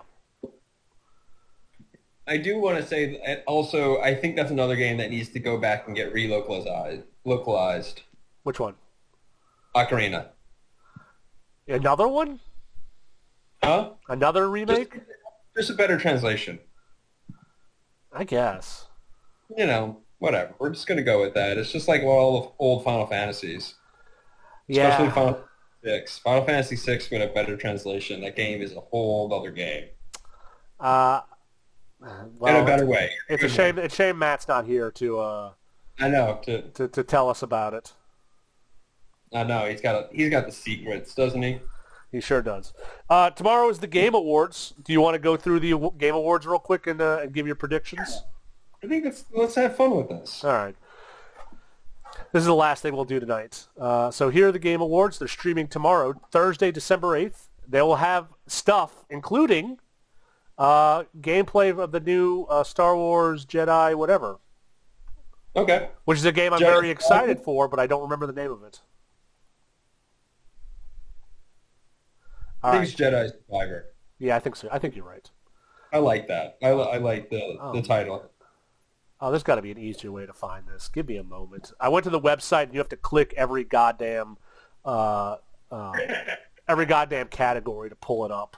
I do want to say that also I think that's another game that needs to go back and get relocalized. Localized. which one? Ocarina. Another one? Huh? Another Just, remake? just a better translation. I guess. You know, Whatever. We're just gonna go with that. It's just like all of old Final Fantasies, especially Yeah. Final Six. Final Fantasy Six with a better translation. That game is a whole other game Uh, in a well, better way. it's a Good shame. way. It's a shame Matt's not here to uh I know. To, to to tell us about it. I know. He's got a, he's got the secrets, doesn't he? He sure does. Uh, tomorrow is the Game Awards. Do you want to go through the aw- Game Awards real quick and uh, and give your predictions? I think let's let's have fun with this. All right. This is the last thing we'll do tonight. Uh, so here are the Game Awards. They're streaming tomorrow, Thursday, December eighth. They will have stuff, including uh, gameplay of the new uh, Star Wars Jedi whatever, Okay. which is a game I'm Jedi very excited Survivor? for, but I don't remember the name of it. I All think right. it's Jedi Survivor. Yeah, I think so. I think you're right. I like that. I, li- I like the Oh. the title. Oh, there's got to be an easier way to find this. Give me a moment. I went to the website, and you have to click every goddamn, uh, uh, every goddamn category to pull it up.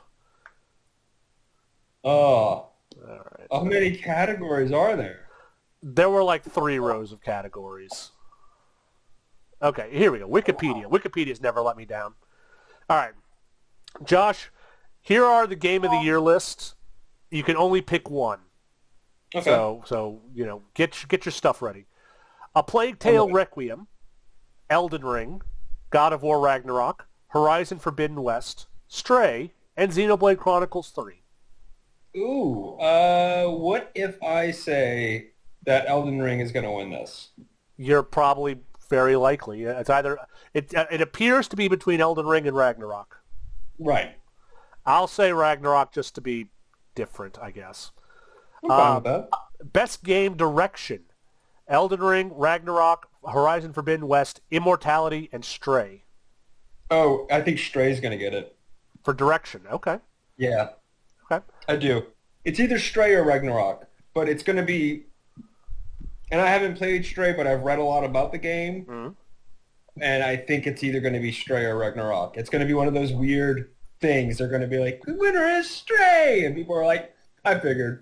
Oh, All right. how many categories are there? There were like three rows of categories. Okay, here we go. Wikipedia. Wikipedia's never let me down. All right. Josh, here are the Game of the Year lists. You can only pick one. Okay. So, so you know, get get your stuff ready. A Plague Tale Okay. Requiem, Elden Ring, God of War Ragnarok, Horizon Forbidden West, Stray, and Xenoblade Chronicles three. Ooh, uh, what if I say that Elden Ring is going to win this? You're probably very likely. It's either it it appears to be between Elden Ring and Ragnarok. Right. I'll say Ragnarok just to be different, I guess. I'm fine Um, with that. Best Game Direction, Elden Ring, Ragnarok, Horizon Forbidden West, Immortality, and Stray. Oh, I think Stray's going to get it. For direction, okay. Yeah, Okay. I do. It's either Stray or Ragnarok, but it's going to be. And I haven't played Stray, but I've read a lot about the game, Mhm. and I think it's either going to be Stray or Ragnarok. It's going to be one of those weird things. They're going to be like, the winner is Stray, and people are like, I figured.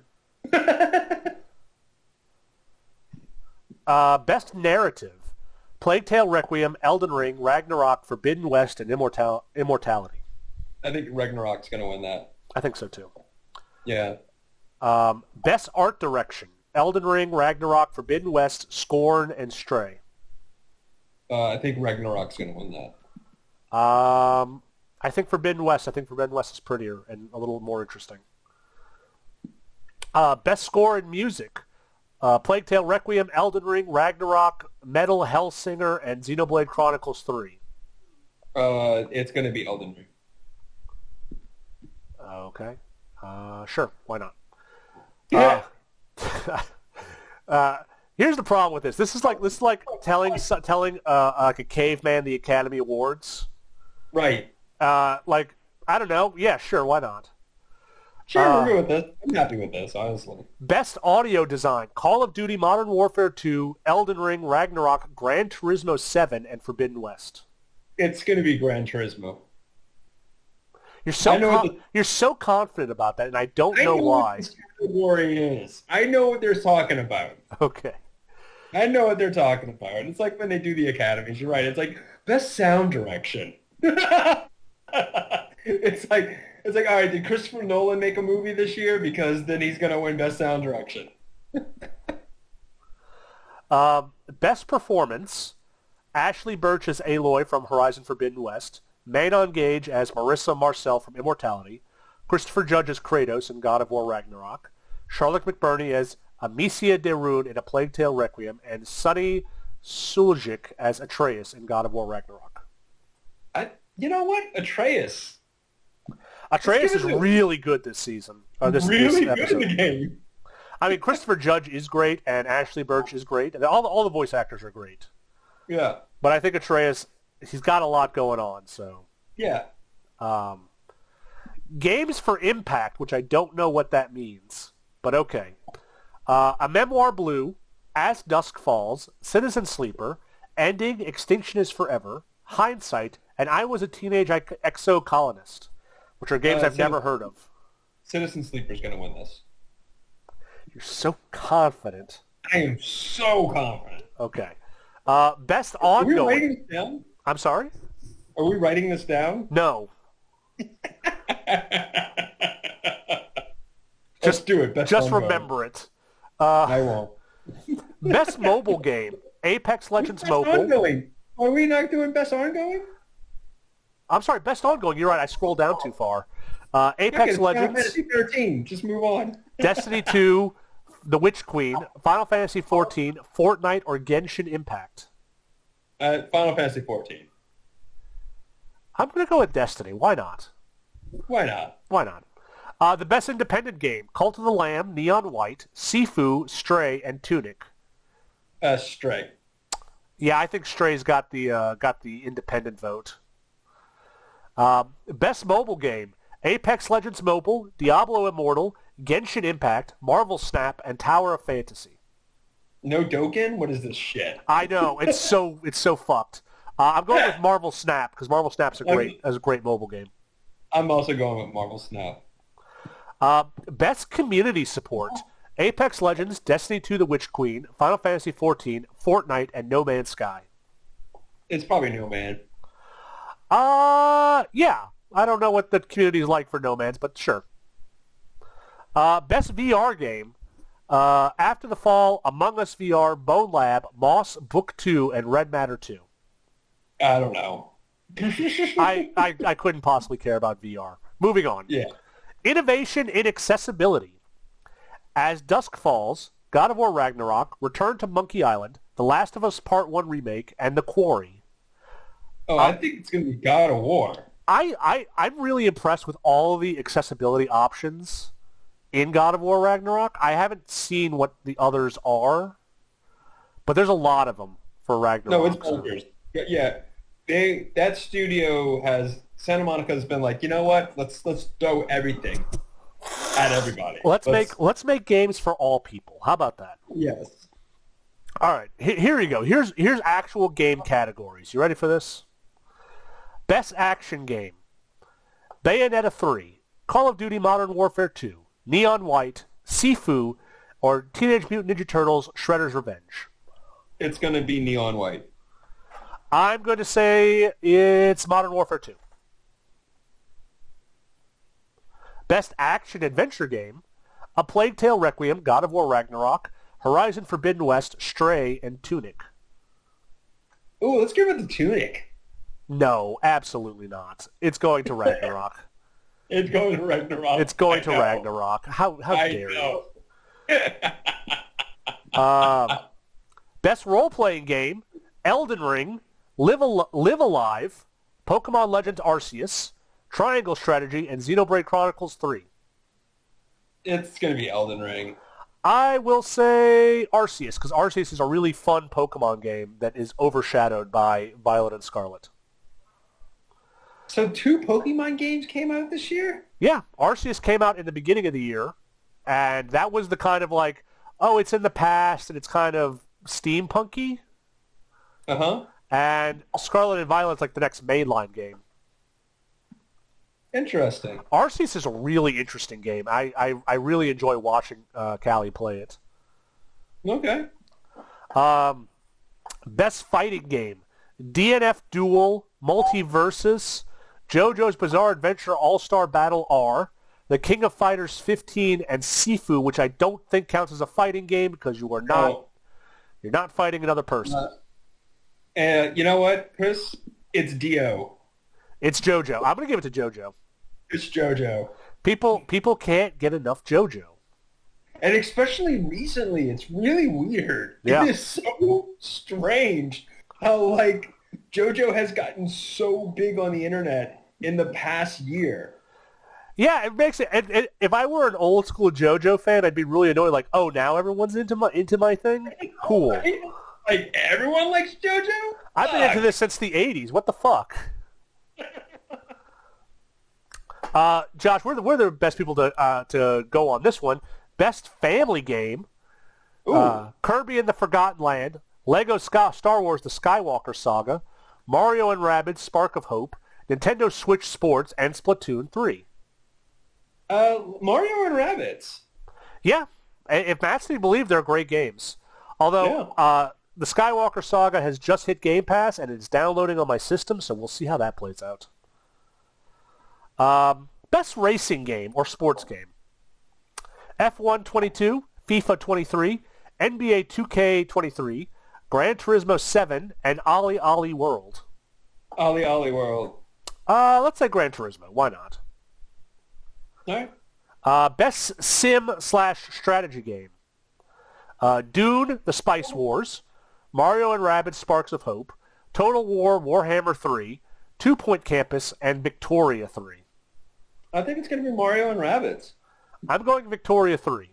Uh, best Narrative, Plague Tale Requiem, Elden Ring, Ragnarok, Forbidden West, and Immortal- Immortality. I think Ragnarok's going to win that. I think so too. Yeah. Um, best Art Direction, Elden Ring, Ragnarok, Forbidden West, Scorn, and Stray. Uh, I think Ragnarok's going to win that. Um, I think Forbidden West. I think Forbidden West is prettier and a little more interesting. Uh, best Score in Music, uh, Plague Tale Requiem, Elden Ring, Ragnarok, Metal Hellsinger, and Xenoblade Chronicles three. Uh, it's going to be Elden Ring. Okay. Uh, sure. Why not? Yeah. Uh, uh, here's the problem with this. This is like this is like telling telling uh, like a caveman the Academy Awards. Right. Uh, like I don't know. Yeah, sure. Why not? Sure, Uh, we're good with this. I'm happy with this, honestly. Best Audio Design: Call of Duty: Modern Warfare two, Elden Ring, Ragnarok, Gran Turismo seven, and Forbidden West. It's going to be Gran Turismo. You're so I know what con- the- you're so confident about that, and I don't I know, know why. what this category is. I know what they're talking about. Okay. I know what they're talking about. It's like when they do the academies. You're right. It's like best sound direction. it's like it's like all right. Did Christopher Nolan make a movie this year? Because then he's gonna win best sound direction. Um, best Performance: Ashley Birch as Aloy from Horizon Forbidden West, Manon Gage as Marissa Marcel from Immortality, Christopher Judge as Kratos in God of War Ragnarok, Charlotte McBurney as Amicia de Rune in A Plague Tale Requiem, and Sunny Suljic as Atreus in God of War Ragnarok. I, you know what, Atreus, Atreus give is it a- really good this season. Or this, really this good episode. in the game. I mean, Christopher Judge is great, and Ashley Birch is great, and all the, all the voice actors are great. Yeah, But I think Atreus, he's got a lot going on, so... yeah. Um, Games for Impact, which I don't know what that means, but okay. Uh, A Memoir Blue, As Dusk Falls, Citizen Sleeper, Ending, Extinction is Forever, Hindsight, and I Was a Teenage Ex- Exo-Colonist, which are games Uh, I've never Citizen- heard of. Citizen Sleeper's gonna win this. You're so confident. I am so confident. Okay. Uh, best Are we ongoing. writing this down? I'm sorry? Are we writing this down? No. Let's do it. Best Just ongoing. remember it. Uh, I won't. best mobile game. Apex Legends Best Mobile. ongoing. Are we not doing best ongoing? I'm sorry, best ongoing. You're right. I scrolled down too far. Uh, Apex Okay, Final Legends, Fantasy thirteen. Just move on. Destiny two, The Witch Queen, Final Fantasy fourteen, Fortnite, or Genshin Impact. Uh, Final Fantasy fourteen. I'm going to go with Destiny. Why not? Why not? Why not? Uh, the best independent game. Cult of the Lamb, Neon White, Sifu, Stray, and Tunic. Uh, Stray. Yeah, I think Stray's got the uh, got the independent vote. Um, best mobile game. Apex Legends Mobile, Diablo Immortal, Genshin Impact, Marvel Snap, and Tower of Fantasy. No Dokkan? What is this shit? I know it's so it's so fucked. Uh, I'm going with Marvel Snap because Marvel Snap's a great as a great mobile game. I'm also going with Marvel Snap. Uh, best community support: Apex Legends, Destiny two: The Witch Queen, Final Fantasy fourteen, Fortnite, and No Man's Sky. It's probably No Man. Uh, yeah. I don't know what the community is like for No Man's, but sure. Uh, best V R game. Uh, After the Fall, Among Us V R, Bone Lab, Moss, Book two, and Red Matter two. I don't know. I, I, I couldn't possibly care about V R. Moving on. Yeah. Innovation in accessibility. As Dusk Falls, God of War Ragnarok, Return to Monkey Island, The Last of Us Part one Remake, and The Quarry. Oh, I think it's going to be God of War. I, I, I'm really impressed with all the accessibility options in God of War Ragnarok. I haven't seen what the others are, but there's a lot of them for Ragnarok. No, it's bonkers. Yeah, they that studio has Santa Monica's been like, you know what? Let's let's throw everything at everybody. Let's, let's make let's make games for all people. How about that? Yes. All right, here you go. Here's here's actual game categories. You ready for this? Best action game. Bayonetta three, Call of Duty Modern Warfare two, Neon White, Sifu, or Teenage Mutant Ninja Turtles Shredder's Revenge. It's going to be Neon White. I'm going to say it's Modern Warfare two. Best action adventure game. A Plague Tale Requiem, God of War Ragnarok, Horizon Forbidden West, Stray, and Tunic. Ooh, let's give it the Tunic. No, absolutely not. It's going to Ragnarok. It's going to Ragnarok. It's going to Ragnarok. How how I dare know. you? uh, best role-playing game, Elden Ring, Live, Al- Live Alive, Pokemon Legends Arceus, Triangle Strategy, and Xenoblade Chronicles three. It's going to be Elden Ring. I will say Arceus, because Arceus is a really fun Pokemon game that is overshadowed by Violet and Scarlet. So two Pokemon games came out this year? Yeah, Arceus came out in the beginning of the year, and that was the kind of like, oh, it's in the past, and it's kind of steampunky. Uh-huh. And Scarlet and Violet's like the next mainline game. Interesting. Arceus is a really interesting game. I, I, I really enjoy watching uh, Callie play it. Okay. Um, best fighting game. D N F Duel, Multiversus, JoJo's Bizarre Adventure All-Star Battle R, The King of Fighters fifteen, and Sifu, which I don't think counts as a fighting game because you are not Oh. you're not fighting another person. Uh, and you know what, Chris? It's Dio. It's JoJo. I'm gonna give it to JoJo. It's JoJo. People people can't get enough JoJo. And especially recently, it's really weird. Yeah. It is so strange how, like, JoJo has gotten so big on the internet in the past year. Yeah, it makes it, it, it. If I were an old school JoJo fan, I'd be really annoyed. Like, oh, now everyone's into my into my thing. Cool. Right? Like, everyone likes JoJo? I've been into this since the eighties. What the fuck? uh, Josh, we're the, we're the best people to uh, to go on this one. Best family game. Ooh. Uh, Kirby and the Forgotten Land, Lego Sky, Star Wars: The Skywalker Saga, Mario and Rabbids: Spark of Hope, Nintendo Switch Sports, and Splatoon three. Uh, Mario and Rabbids. Yeah, if Matt's to be believed, they're great games. Although yeah. uh, the Skywalker Saga has just hit Game Pass and it's downloading on my system, so we'll see how that plays out. Um, best racing game or sports game. F one twenty-two, FIFA twenty-three, N B A two K twenty-three, Gran Turismo seven, and Ollie Ollie World. Ollie Ollie World. Uh, let's say Gran Turismo. Why not? All right. Uh, best sim slash strategy game. Uh, Dune, The Spice Wars, Mario and Rabbids Sparks of Hope, Total War Warhammer three, Two Point Campus, and Victoria three. I think it's going to be Mario and Rabbids. I'm going Victoria three.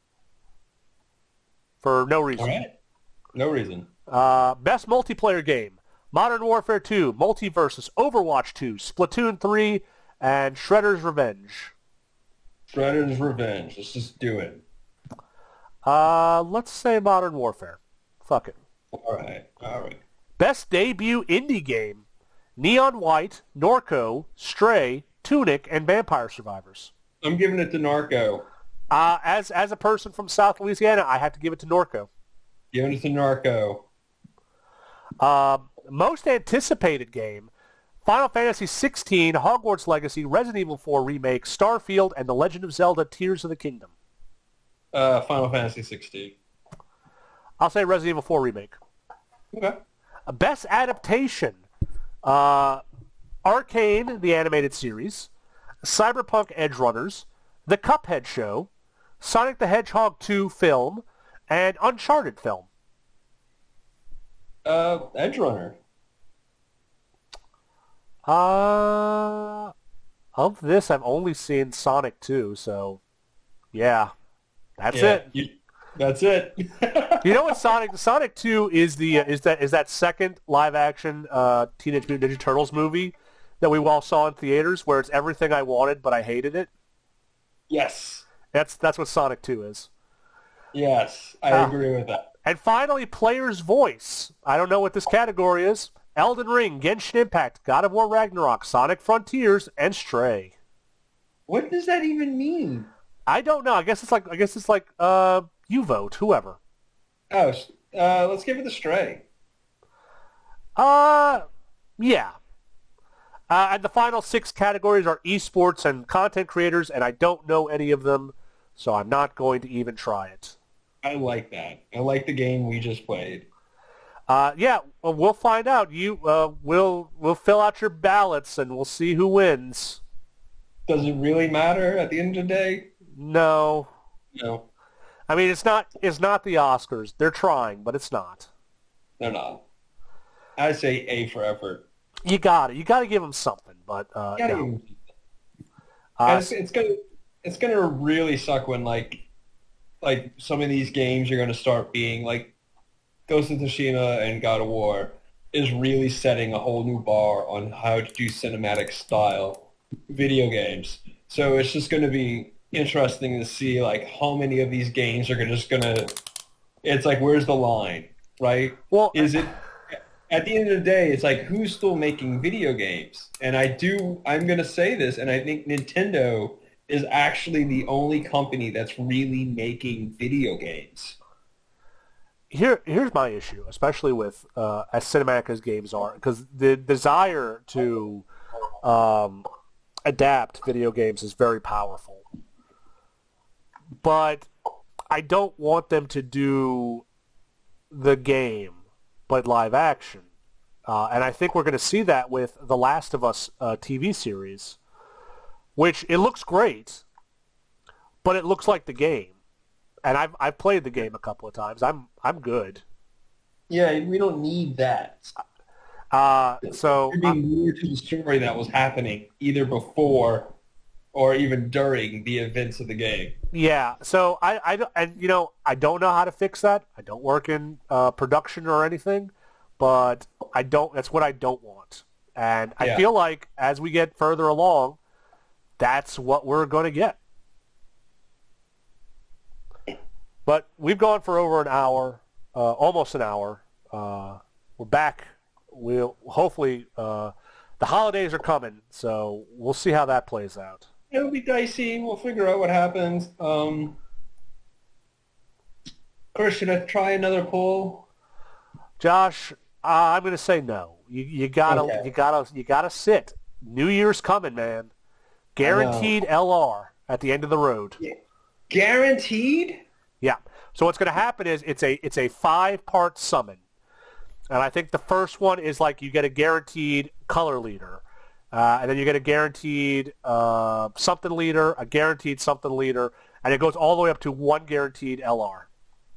For no reason. All right. No reason. Uh, best multiplayer game. Modern Warfare two, Multiversus, Overwatch two, Splatoon three, and Shredder's Revenge. Shredder's Revenge. Let's just do it. Uh, let's say Modern Warfare. Fuck it. All right. All right. Best debut indie game. Neon White, Norco, Stray, Tunic, and Vampire Survivors. I'm giving it to Norco. Uh, as as a person from South Louisiana, I have to give it to Norco. Giving it to Norco. Uh, most anticipated game. Final Fantasy sixteen, Hogwarts Legacy, Resident Evil four Remake, Starfield, and The Legend of Zelda Tears of the Kingdom. Uh, Final Fantasy sixteen. I'll say Resident Evil four Remake. Okay. Uh, best adaptation. Uh, Arcane, the animated series, Cyberpunk Edge Runners, The Cuphead Show, Sonic the Hedgehog two film, and Uncharted film. Uh, Edge Runner. Uh, of this, I've only seen Sonic two, so yeah, that's yeah, it. You, that's it. You know what Sonic Sonic two is the uh, is that is that second live action uh, Teenage Mutant Ninja Turtles movie that we all saw in theaters, where it's everything I wanted but I hated it. Yes. That's that's what Sonic two is. Yes, I uh, agree with that. And finally, Player's Voice. I don't know what this category is. Elden Ring, Genshin Impact, God of War Ragnarok, Sonic Frontiers, and Stray. What does that even mean? I don't know. I guess it's like I guess it's like uh, you vote, whoever. Oh, uh, let's give it the Stray. Uh, yeah. Uh, and the final six categories are esports and content creators, and I don't know any of them, so I'm not going to even try it. I like that. I like the game we just played. Uh, yeah, well, we'll find out. You, uh, we'll we'll fill out your ballots, and we'll see who wins. Does it really matter at the end of the day? No. No. I mean, it's not it's not the Oscars. They're trying, but it's not. They're not. I say A for effort. You got it. You got to give them something, but uh, you no. uh, it's, it's gonna it's gonna really suck when like like some of these games are gonna start being like Ghost of Tsushima and God of War is really setting a whole new bar on how to do cinematic style video games. So it's just gonna be interesting to see like how many of these games are gonna, just gonna. It's like where's the line, right? Well, is it? At the end of the day, it's like, who's still making video games? And I do, I'm going to say this, and I think Nintendo is actually the only company that's really making video games. Here, here's my issue, especially with uh, as cinematic as games are, because the desire to um, adapt video games is very powerful. But I don't want them to do the game but live action. Uh, and I think we're going to see that with The Last of Us uh, T V series, which it looks great, but it looks like the game. And I've I've played the game a couple of times. I'm I'm good. Yeah, we don't need that. Uh, so There'd be more to the story that was happening either before or even during the events of the game. Yeah, so I, I don't, and you know, I don't know how to fix that. I don't work in uh, production or anything, but I don't. That's what I don't want. And I Yeah. feel like as we get further along, that's what we're going to get. But we've gone for over an hour, uh, almost an hour. Uh, we're back. We'll hopefully uh, the holidays are coming, so we'll see how that plays out. It'll be dicey. We'll figure out what happens. Um, Or should I try another poll? Josh, uh, I'm going to say no. You, you gotta, Okay. you gotta, you gotta sit. New Year's coming, man. Guaranteed L R at the end of the road. Guaranteed? Yeah. So what's going to happen is it's a it's a five part summon, and I think the first one is like you get a guaranteed color leader, uh, and then you get a guaranteed uh, something leader, a guaranteed something leader, and it goes all the way up to one guaranteed L R.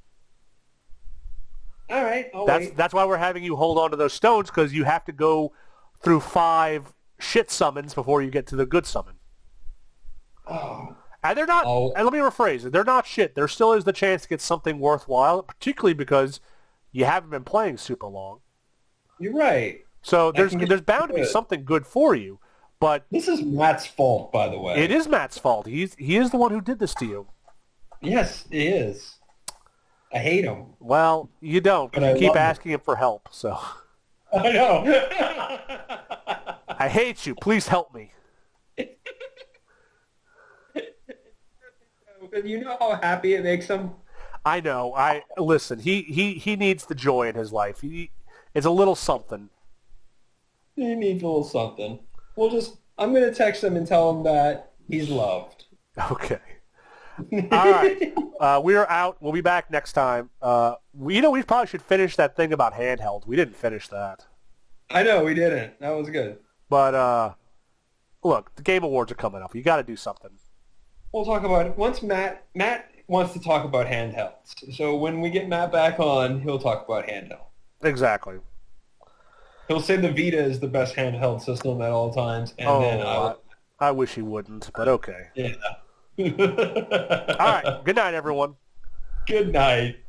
All right, I'll That's wait. that's why we're having you hold on to those stones, because you have to go through five shit summons before you get to the good summon. Oh, And they're not. Oh. And let me rephrase it. They're not shit. There still is the chance to get something worthwhile, particularly because you haven't been playing super long. you're right. So there's can get there's bound to be good. something good for you. But This is Matt's fault, by the way. it is Matt's fault. He's he is the one who did this to you. Yes, it is. I hate him. Well, you don't. But You I keep love it. asking him for help. So I know. I hate you. Please help me. You know how happy it makes him? I know. I listen. He he he needs the joy in his life. He it's a little something. He needs a little something. We'll just, I'm going to text him and tell him that he's loved. Okay. All right. Uh, we're out. We'll be back next time. Uh, we, you know, we probably should finish that thing about handheld. We didn't finish that. I know, we didn't. That was good. But, uh, look, the Game Awards are coming up. You got to do something. We'll talk about it. Once Matt, Matt wants to talk about handhelds. So when we get Matt back on, he'll talk about handheld. Exactly. He'll say the Vita is the best handheld system at all times, and Oh, then I I, will, I wish he wouldn't, but okay. yeah. All right. Good night, everyone. Good night.